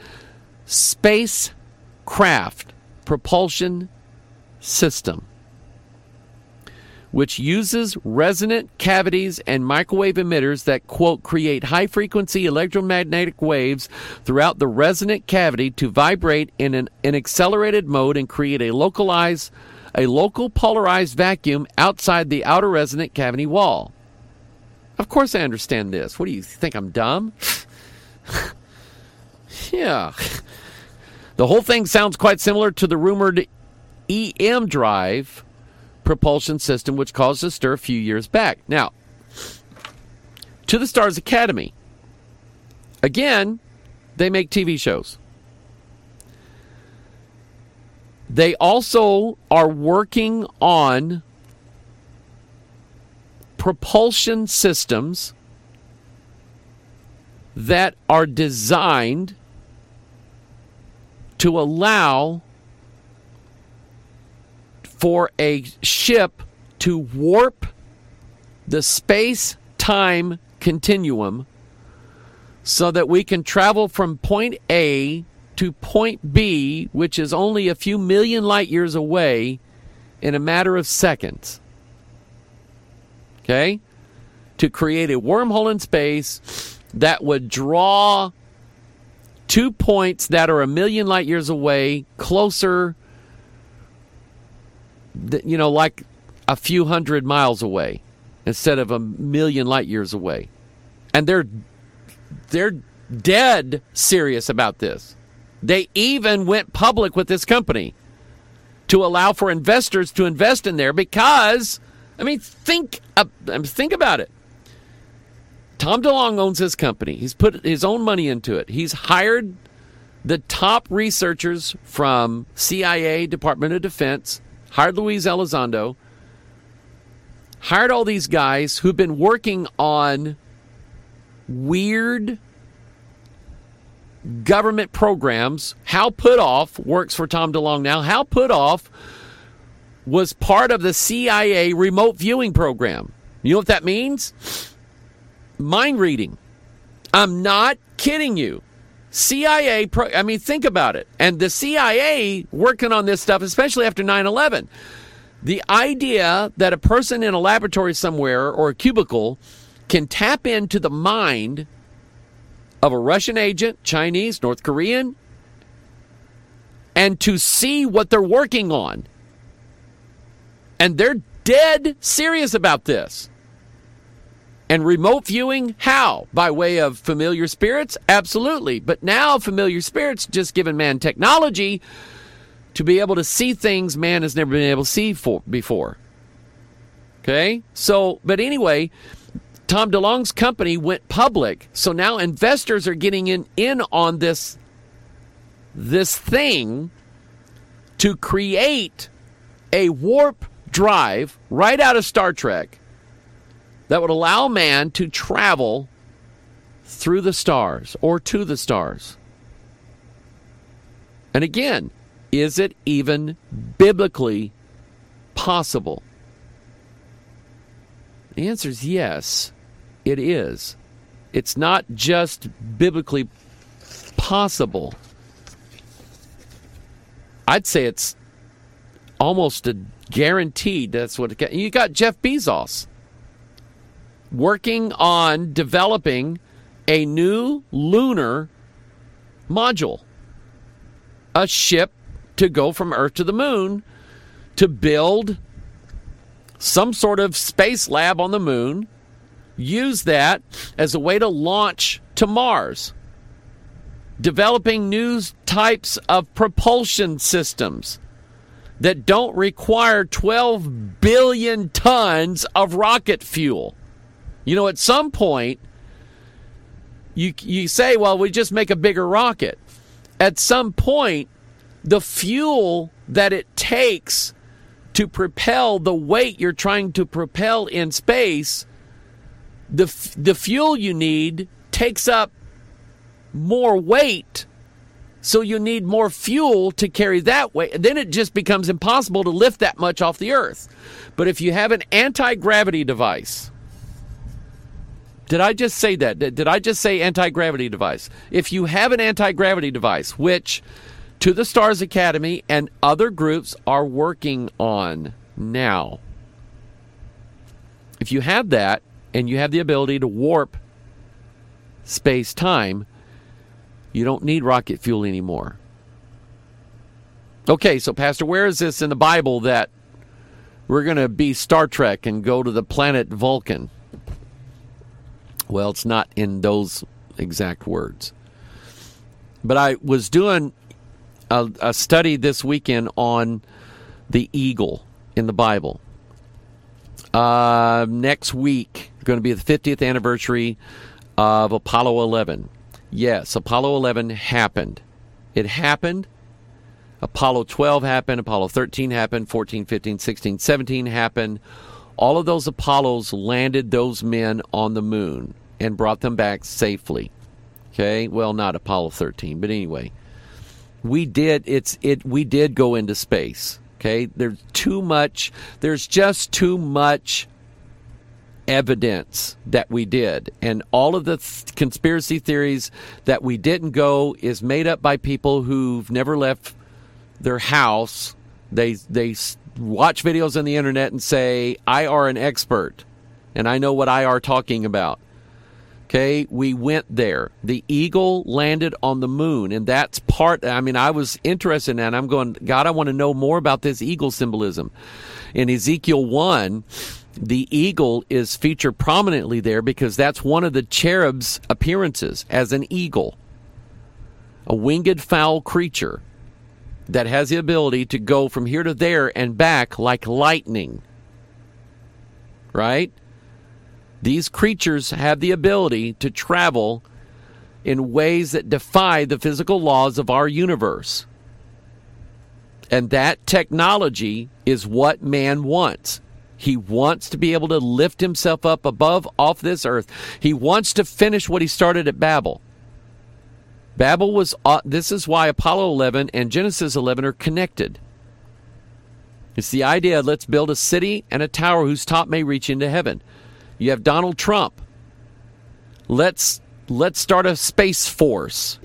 Spacecraft propulsion system, which uses resonant cavities and microwave emitters that, quote, create high-frequency electromagnetic waves throughout the resonant cavity to vibrate in an, an accelerated mode and create a localized, a local polarized vacuum outside the outer resonant cavity wall. Of course I understand this. What do you think, I'm dumb? Yeah. The whole thing sounds quite similar to the rumored E M drive propulsion system, which caused a stir a few years back. Now, to the Stars Academy. Again, they make T V shows. They also are working on propulsion systems that are designed to allow for a ship to warp the space-time continuum so that we can travel from point A to point B, which is only a few million light years away, in a matter of seconds. Okay? To create a wormhole in space that would draw two points that are a million light years away closer, you know, like a few hundred miles away instead of a million light years away. And they're they're dead serious about this. They even went public with this company to allow for investors to invest in there because, I mean, think uh, think about it. Tom DeLonge owns this company. He's put his own money into it. He's hired the top researchers from C I A, Department of Defense, hired Luis Elizondo, hired all these guys who've been working on weird government programs. Hal Puthoff works for Tom DeLonge now. Hal Puthoff was part of the C I A remote viewing program. You know what that means? Mind reading. I'm not kidding you. C I A, pro- I mean, think about it. And the C I A working on this stuff, especially after nine eleven. The idea that a person in a laboratory somewhere or a cubicle can tap into the mind of a Russian agent, Chinese, North Korean, and to see what they're working on. And they're dead serious about this. And remote viewing, how? By way of familiar spirits? Absolutely. But now familiar spirits just given man technology to be able to see things man has never been able to see for, before. Okay? So, but anyway, Tom DeLonge's company went public. So now investors are getting in, in on this, this thing to create a warp drive right out of Star Trek that would allow man to travel through the stars or to the stars. And again, is it even biblically possible? The answer is yes, it is. It's not just biblically possible. I'd say it's almost a guaranteed. That's what it, you got. Jeff Bezos working on developing a new lunar module, a ship to go from Earth to the moon, to build some sort of space lab on the moon, use that as a way to launch to Mars, developing new types of propulsion systems that don't require twelve billion tons of rocket fuel. You know, at some point, you you say, well, we just make a bigger rocket. At some point, the fuel that it takes to propel the weight you're trying to propel in space, the the fuel you need takes up more weight, so you need more fuel to carry that weight. And then it just becomes impossible to lift that much off the Earth. But if you have an anti-gravity device, did I just say that? Did I just say anti-gravity device? If you have an anti-gravity device, which To the Stars Academy and other groups are working on now, if you have that and you have the ability to warp space-time, you don't need rocket fuel anymore. Okay, so Pastor, where is this in the Bible that we're going to be Star Trek and go to the planet Vulcan? Well, it's not in those exact words. But I was doing a, a study this weekend on the eagle in the Bible. Uh, next week, going to be the fiftieth anniversary of Apollo eleven. Yes, Apollo eleven happened. It happened. Apollo twelve happened. Apollo thirteen happened. fourteen, fifteen, sixteen, seventeen happened. All of those Apollos landed those men on the moon and brought them back safely. Okay? Well, not Apollo thirteen, but anyway. We did it's it we did go into space. Okay? There's too much there's just too much evidence that we did, and all of the th- conspiracy theories that we didn't go is made up by people who've never left their house. They they watch videos on the internet and say, I are an expert and I know what I are talking about. Okay, we went there. The eagle landed on the moon, and that's part, I mean, I was interested in that. I'm going, God, I want to know more about this eagle symbolism. In Ezekiel one, the eagle is featured prominently there because that's one of the cherub's appearances as an eagle, a winged fowl creature that has the ability to go from here to there and back like lightning. Right? These creatures have the ability to travel in ways that defy the physical laws of our universe. And that technology is what man wants. He wants to be able to lift himself up above off this earth. He wants to finish what he started at Babel. Babel was, uh, this is why Apollo eleven and Genesis eleven are connected. It's the idea, let's build a city and a tower whose top may reach into heaven. You have Donald Trump. Let's let's start a space force.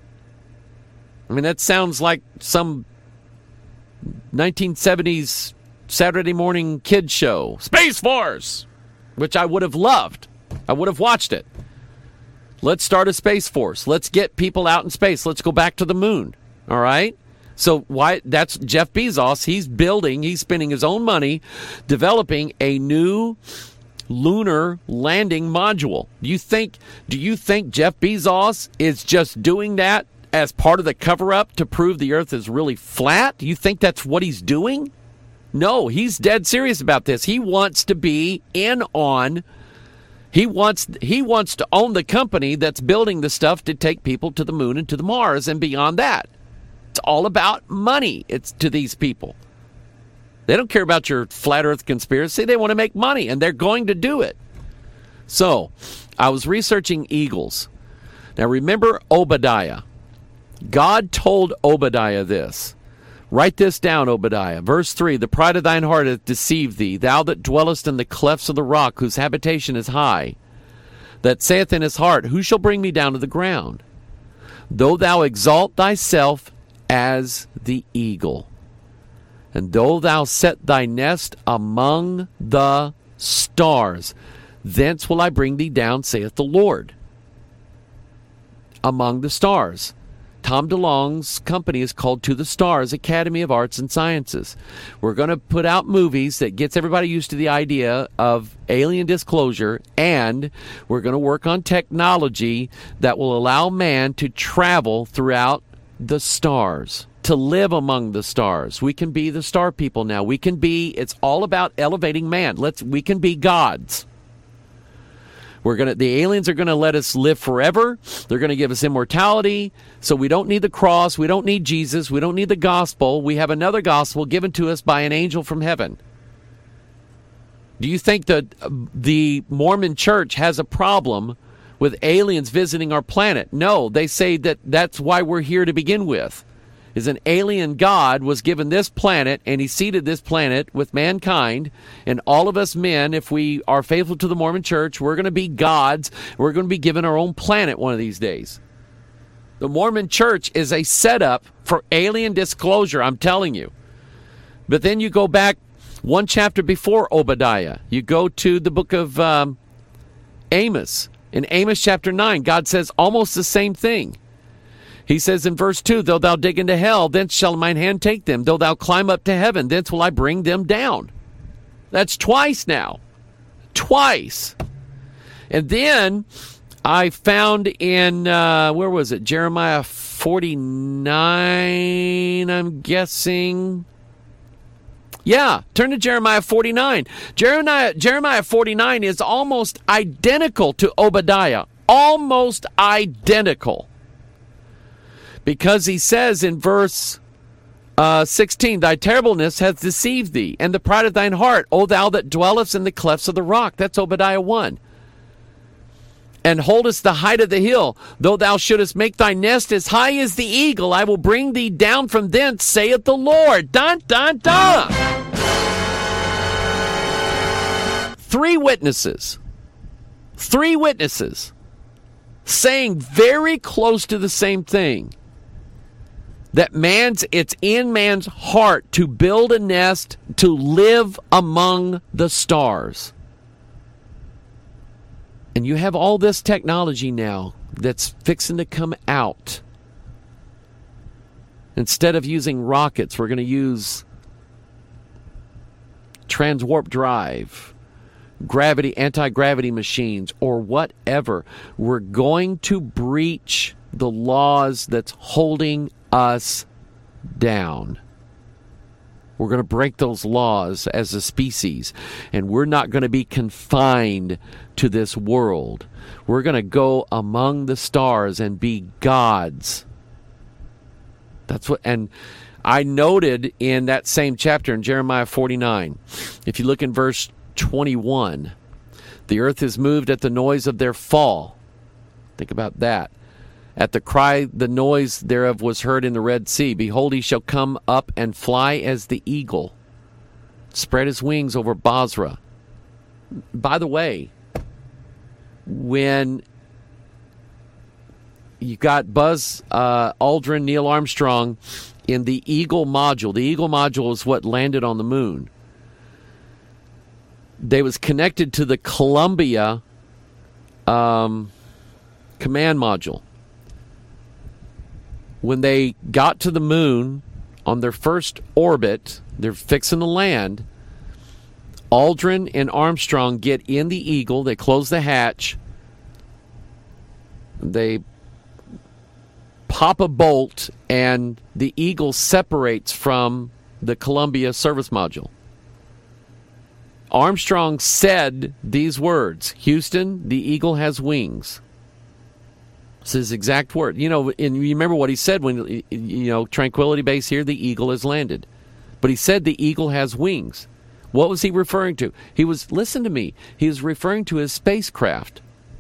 I mean, that sounds like some nineteen seventies Saturday morning kid show. Space Force! Which I would have loved. I would have watched it. Let's start a space force. Let's get people out in space. Let's go back to the moon. All right? So why? That's Jeff Bezos. He's building, he's spending his own money developing a new lunar landing module. Do you think do you think Jeff Bezos is just doing that as part of the cover-up to prove the earth is really flat? Do you think that's what he's doing? No, he's dead serious about this. He wants to be in on He wants he wants to own the company that's building the stuff to take people to the moon and to the Mars and beyond that. It's all about money. It's to these people. They don't care about your flat earth conspiracy. They want to make money, and they're going to do it. So, I was researching eagles. Now, remember Obadiah. God told Obadiah this. Write this down, Obadiah. Verse three, the pride of thine heart hath deceived thee, thou that dwellest in the clefts of the rock, whose habitation is high, that saith in his heart, who shall bring me down to the ground? Though thou exalt thyself as the eagle, and though thou set thy nest among the stars, thence will I bring thee down, saith the Lord. Among the stars. Tom DeLonge's company is called To the Stars Academy of Arts and Sciences. We're going to put out movies that gets everybody used to the idea of alien disclosure, and we're going to work on technology that will allow man to travel throughout the stars, to live among the stars. We can be the star people now. We can be, it's all about elevating man. Let's, we can be gods. We're gonna. The aliens are going to let us live forever. They're going to give us immortality. So we don't need the cross. We don't need Jesus. We don't need the gospel. We have another gospel given to us by an angel from heaven. Do you think that the Mormon church has a problem with aliens visiting our planet? No, they say that that's why we're here to begin with. Is an alien God was given this planet, and he seeded this planet with mankind, and all of us men, if we are faithful to the Mormon church, we're going to be gods. We're going to be given our own planet one of these days. The Mormon church is a setup for alien disclosure, I'm telling you. But then you go back one chapter before Obadiah. You go to the book of um, Amos. In Amos chapter nine, God says almost the same thing. He says in verse two, though thou dig into hell, thence shall mine hand take them. Though thou climb up to heaven, thence will I bring them down. That's twice now. Twice. And then I found in, uh, where was it? Jeremiah forty-nine, I'm guessing. Yeah, turn to Jeremiah forty-nine. Jeremiah, Jeremiah forty-nine is almost identical to Obadiah. Almost identical. Because he says in verse uh, sixteen, thy terribleness hath deceived thee, and the pride of thine heart, O thou that dwellest in the clefts of the rock. That's Obadiah one. And holdest the height of the hill, though thou shouldest make thy nest as high as the eagle, I will bring thee down from thence, saith the Lord. Dun, dun, dun! Three witnesses. Three witnesses saying very close to the same thing. That man's, it's in man's heart to build a nest, to live among the stars. And you have all this technology now that's fixing to come out. Instead of using rockets, we're going to use transwarp drive, gravity, anti-gravity machines, or whatever. We're going to breach the laws that's holding us down. We're going to break those laws as a species, and we're not going to be confined to this world. We're going to go among the stars and be gods. That's what, and I noted in that same chapter in Jeremiah forty-nine, if you look in verse twenty-one, the earth is moved at the noise of their fall. Think about that. At the cry, the noise thereof was heard in the Red Sea. Behold, he shall come up and fly as the eagle, spread his wings over Basra. By the way, when you got Buzz uh, Aldrin, Neil Armstrong in the Eagle module. The Eagle module is what landed on the moon. They was connected to the Columbia um, command module. When they got to the moon on their first orbit, they're fixing to land. Aldrin and Armstrong get in the Eagle. They close the hatch. They pop a bolt, and the Eagle separates from the Columbia service module. Armstrong said these words, Houston, the Eagle has wings. It's his exact word. You know, and you remember what he said when, you know, Tranquility Base here, the Eagle has landed. But he said the Eagle has wings. What was he referring to? He was, listen to me, he was referring to his spacecraft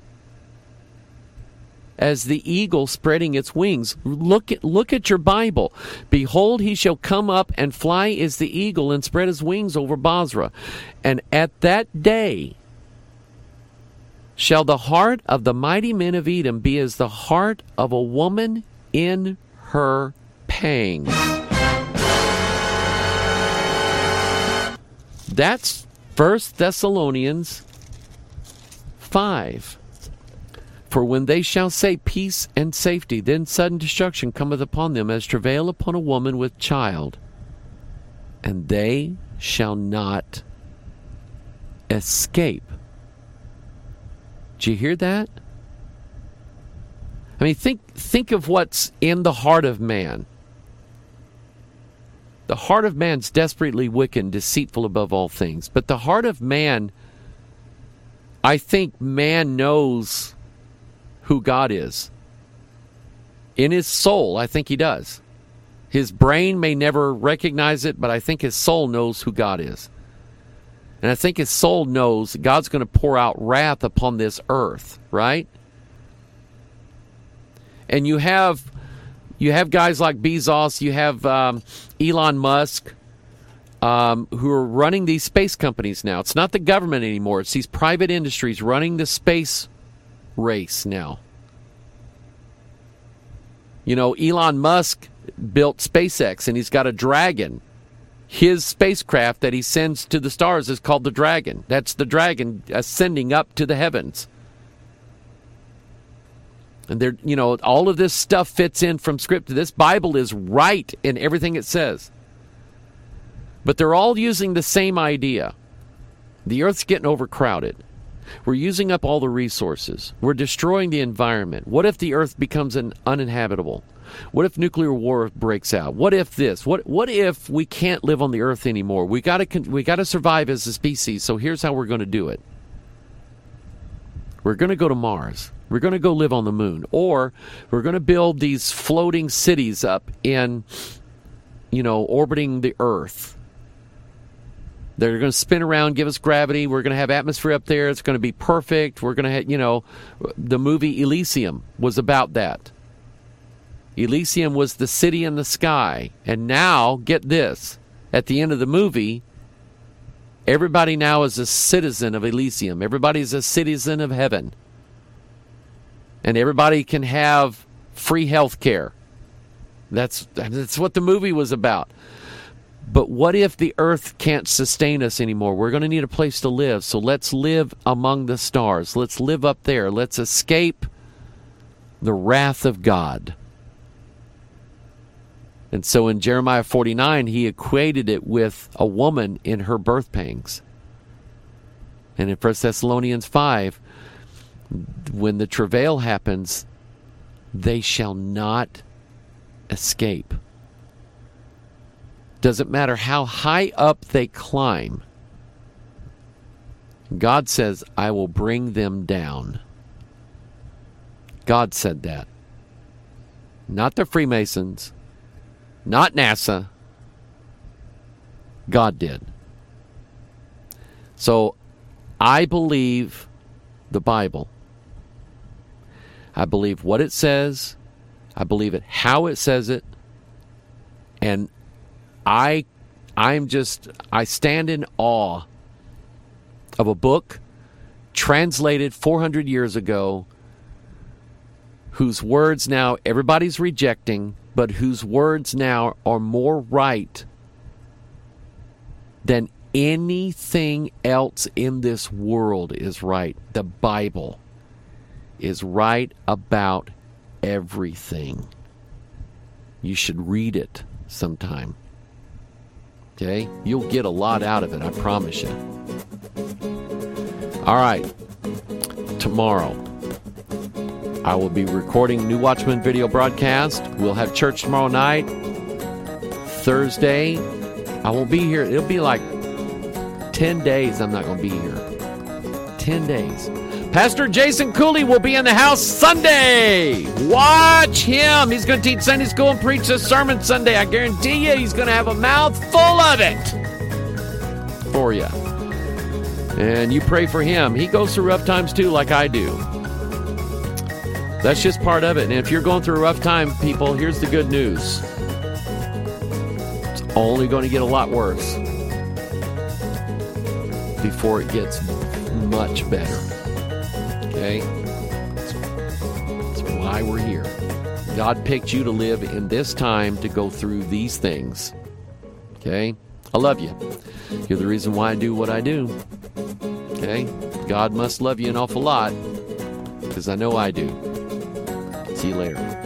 as the eagle spreading its wings. Look at, look at your Bible. Behold, he shall come up and fly as the eagle and spread his wings over Basra. And at that day shall the heart of the mighty men of Edom be as the heart of a woman in her pangs. That's First Thessalonians five. For when they shall say peace and safety, then sudden destruction cometh upon them as travail upon a woman with child, and they shall not escape. Did you hear that? I mean, think think of what's in the heart of man. The heart of man's desperately wicked and deceitful above all things. But the heart of man, I think man knows who God is. In his soul, I think he does. His brain may never recognize it, but I think his soul knows who God is. And I think his soul knows God's going to pour out wrath upon this earth, right? And you have you have guys like Bezos, you have um, Elon Musk, um, who are running these space companies now. It's not the government anymore. It's these private industries running the space race now. You know, Elon Musk built SpaceX, and he's got a Dragon. His spacecraft that he sends to the stars is called the Dragon. That's the Dragon ascending up to the heavens. And they're, you know, all of this stuff fits in from Scripture. This Bible is right in everything it says. But they're all using the same idea. The earth's getting overcrowded. We're using up all the resources. We're destroying the environment. What if the earth becomes an uninhabitable? What if nuclear war breaks out? What if this? What what if we can't live on the earth anymore? We got to we got to survive as a species. So here's how we're going to do it. We're going to go to Mars. We're going to go live on the moon, or we're going to build these floating cities up in, you know, orbiting the earth. They're going to spin around, give us gravity. We're going to have atmosphere up there. It's going to be perfect. We're going to have, you know, the movie Elysium was about that. Elysium was the city in the sky. And now, get this, at the end of the movie, everybody now is a citizen of Elysium. Everybody's a citizen of heaven. And everybody can have free health care. That's, that's what the movie was about. But what if the earth can't sustain us anymore? We're going to need a place to live. So let's live among the stars. Let's live up there. Let's escape the wrath of God. And so in Jeremiah forty-nine, he equated it with a woman in her birth pangs. And in First Thessalonians five, when the travail happens, they shall not escape. Doesn't matter how high up they climb. God says, I will bring them down. God said that. Not the Freemasons. Not NASA. God did. So I believe the Bible. I believe what it says. I believe it how it says it. And I I'm just I stand in awe of a book translated four hundred years ago, whose words now everybody's rejecting, but whose words now are more right than anything else in this world is right. The Bible is right about everything. You should read it sometime. Okay? You'll get a lot out of it, I promise you. All right. Tomorrow, I will be recording New Watchman video broadcast. We'll have church tomorrow night. Thursday, I won't be here. It'll be like ten days I'm not going to be here. ten days. Pastor Jason Cooley will be in the house Sunday. Watch him. He's going to teach Sunday school and preach a sermon Sunday. I guarantee you he's going to have a mouth full of it for you. And you pray for him. He goes through rough times too, like I do. That's just part of it. And if you're going through a rough time, people, here's the good news. It's only going to get a lot worse before it gets much better. Okay? That's, that's why we're here. God picked you to live in this time to go through these things. Okay? I love you. You're the reason why I do what I do. Okay? God must love you an awful lot, because I know I do. See you later.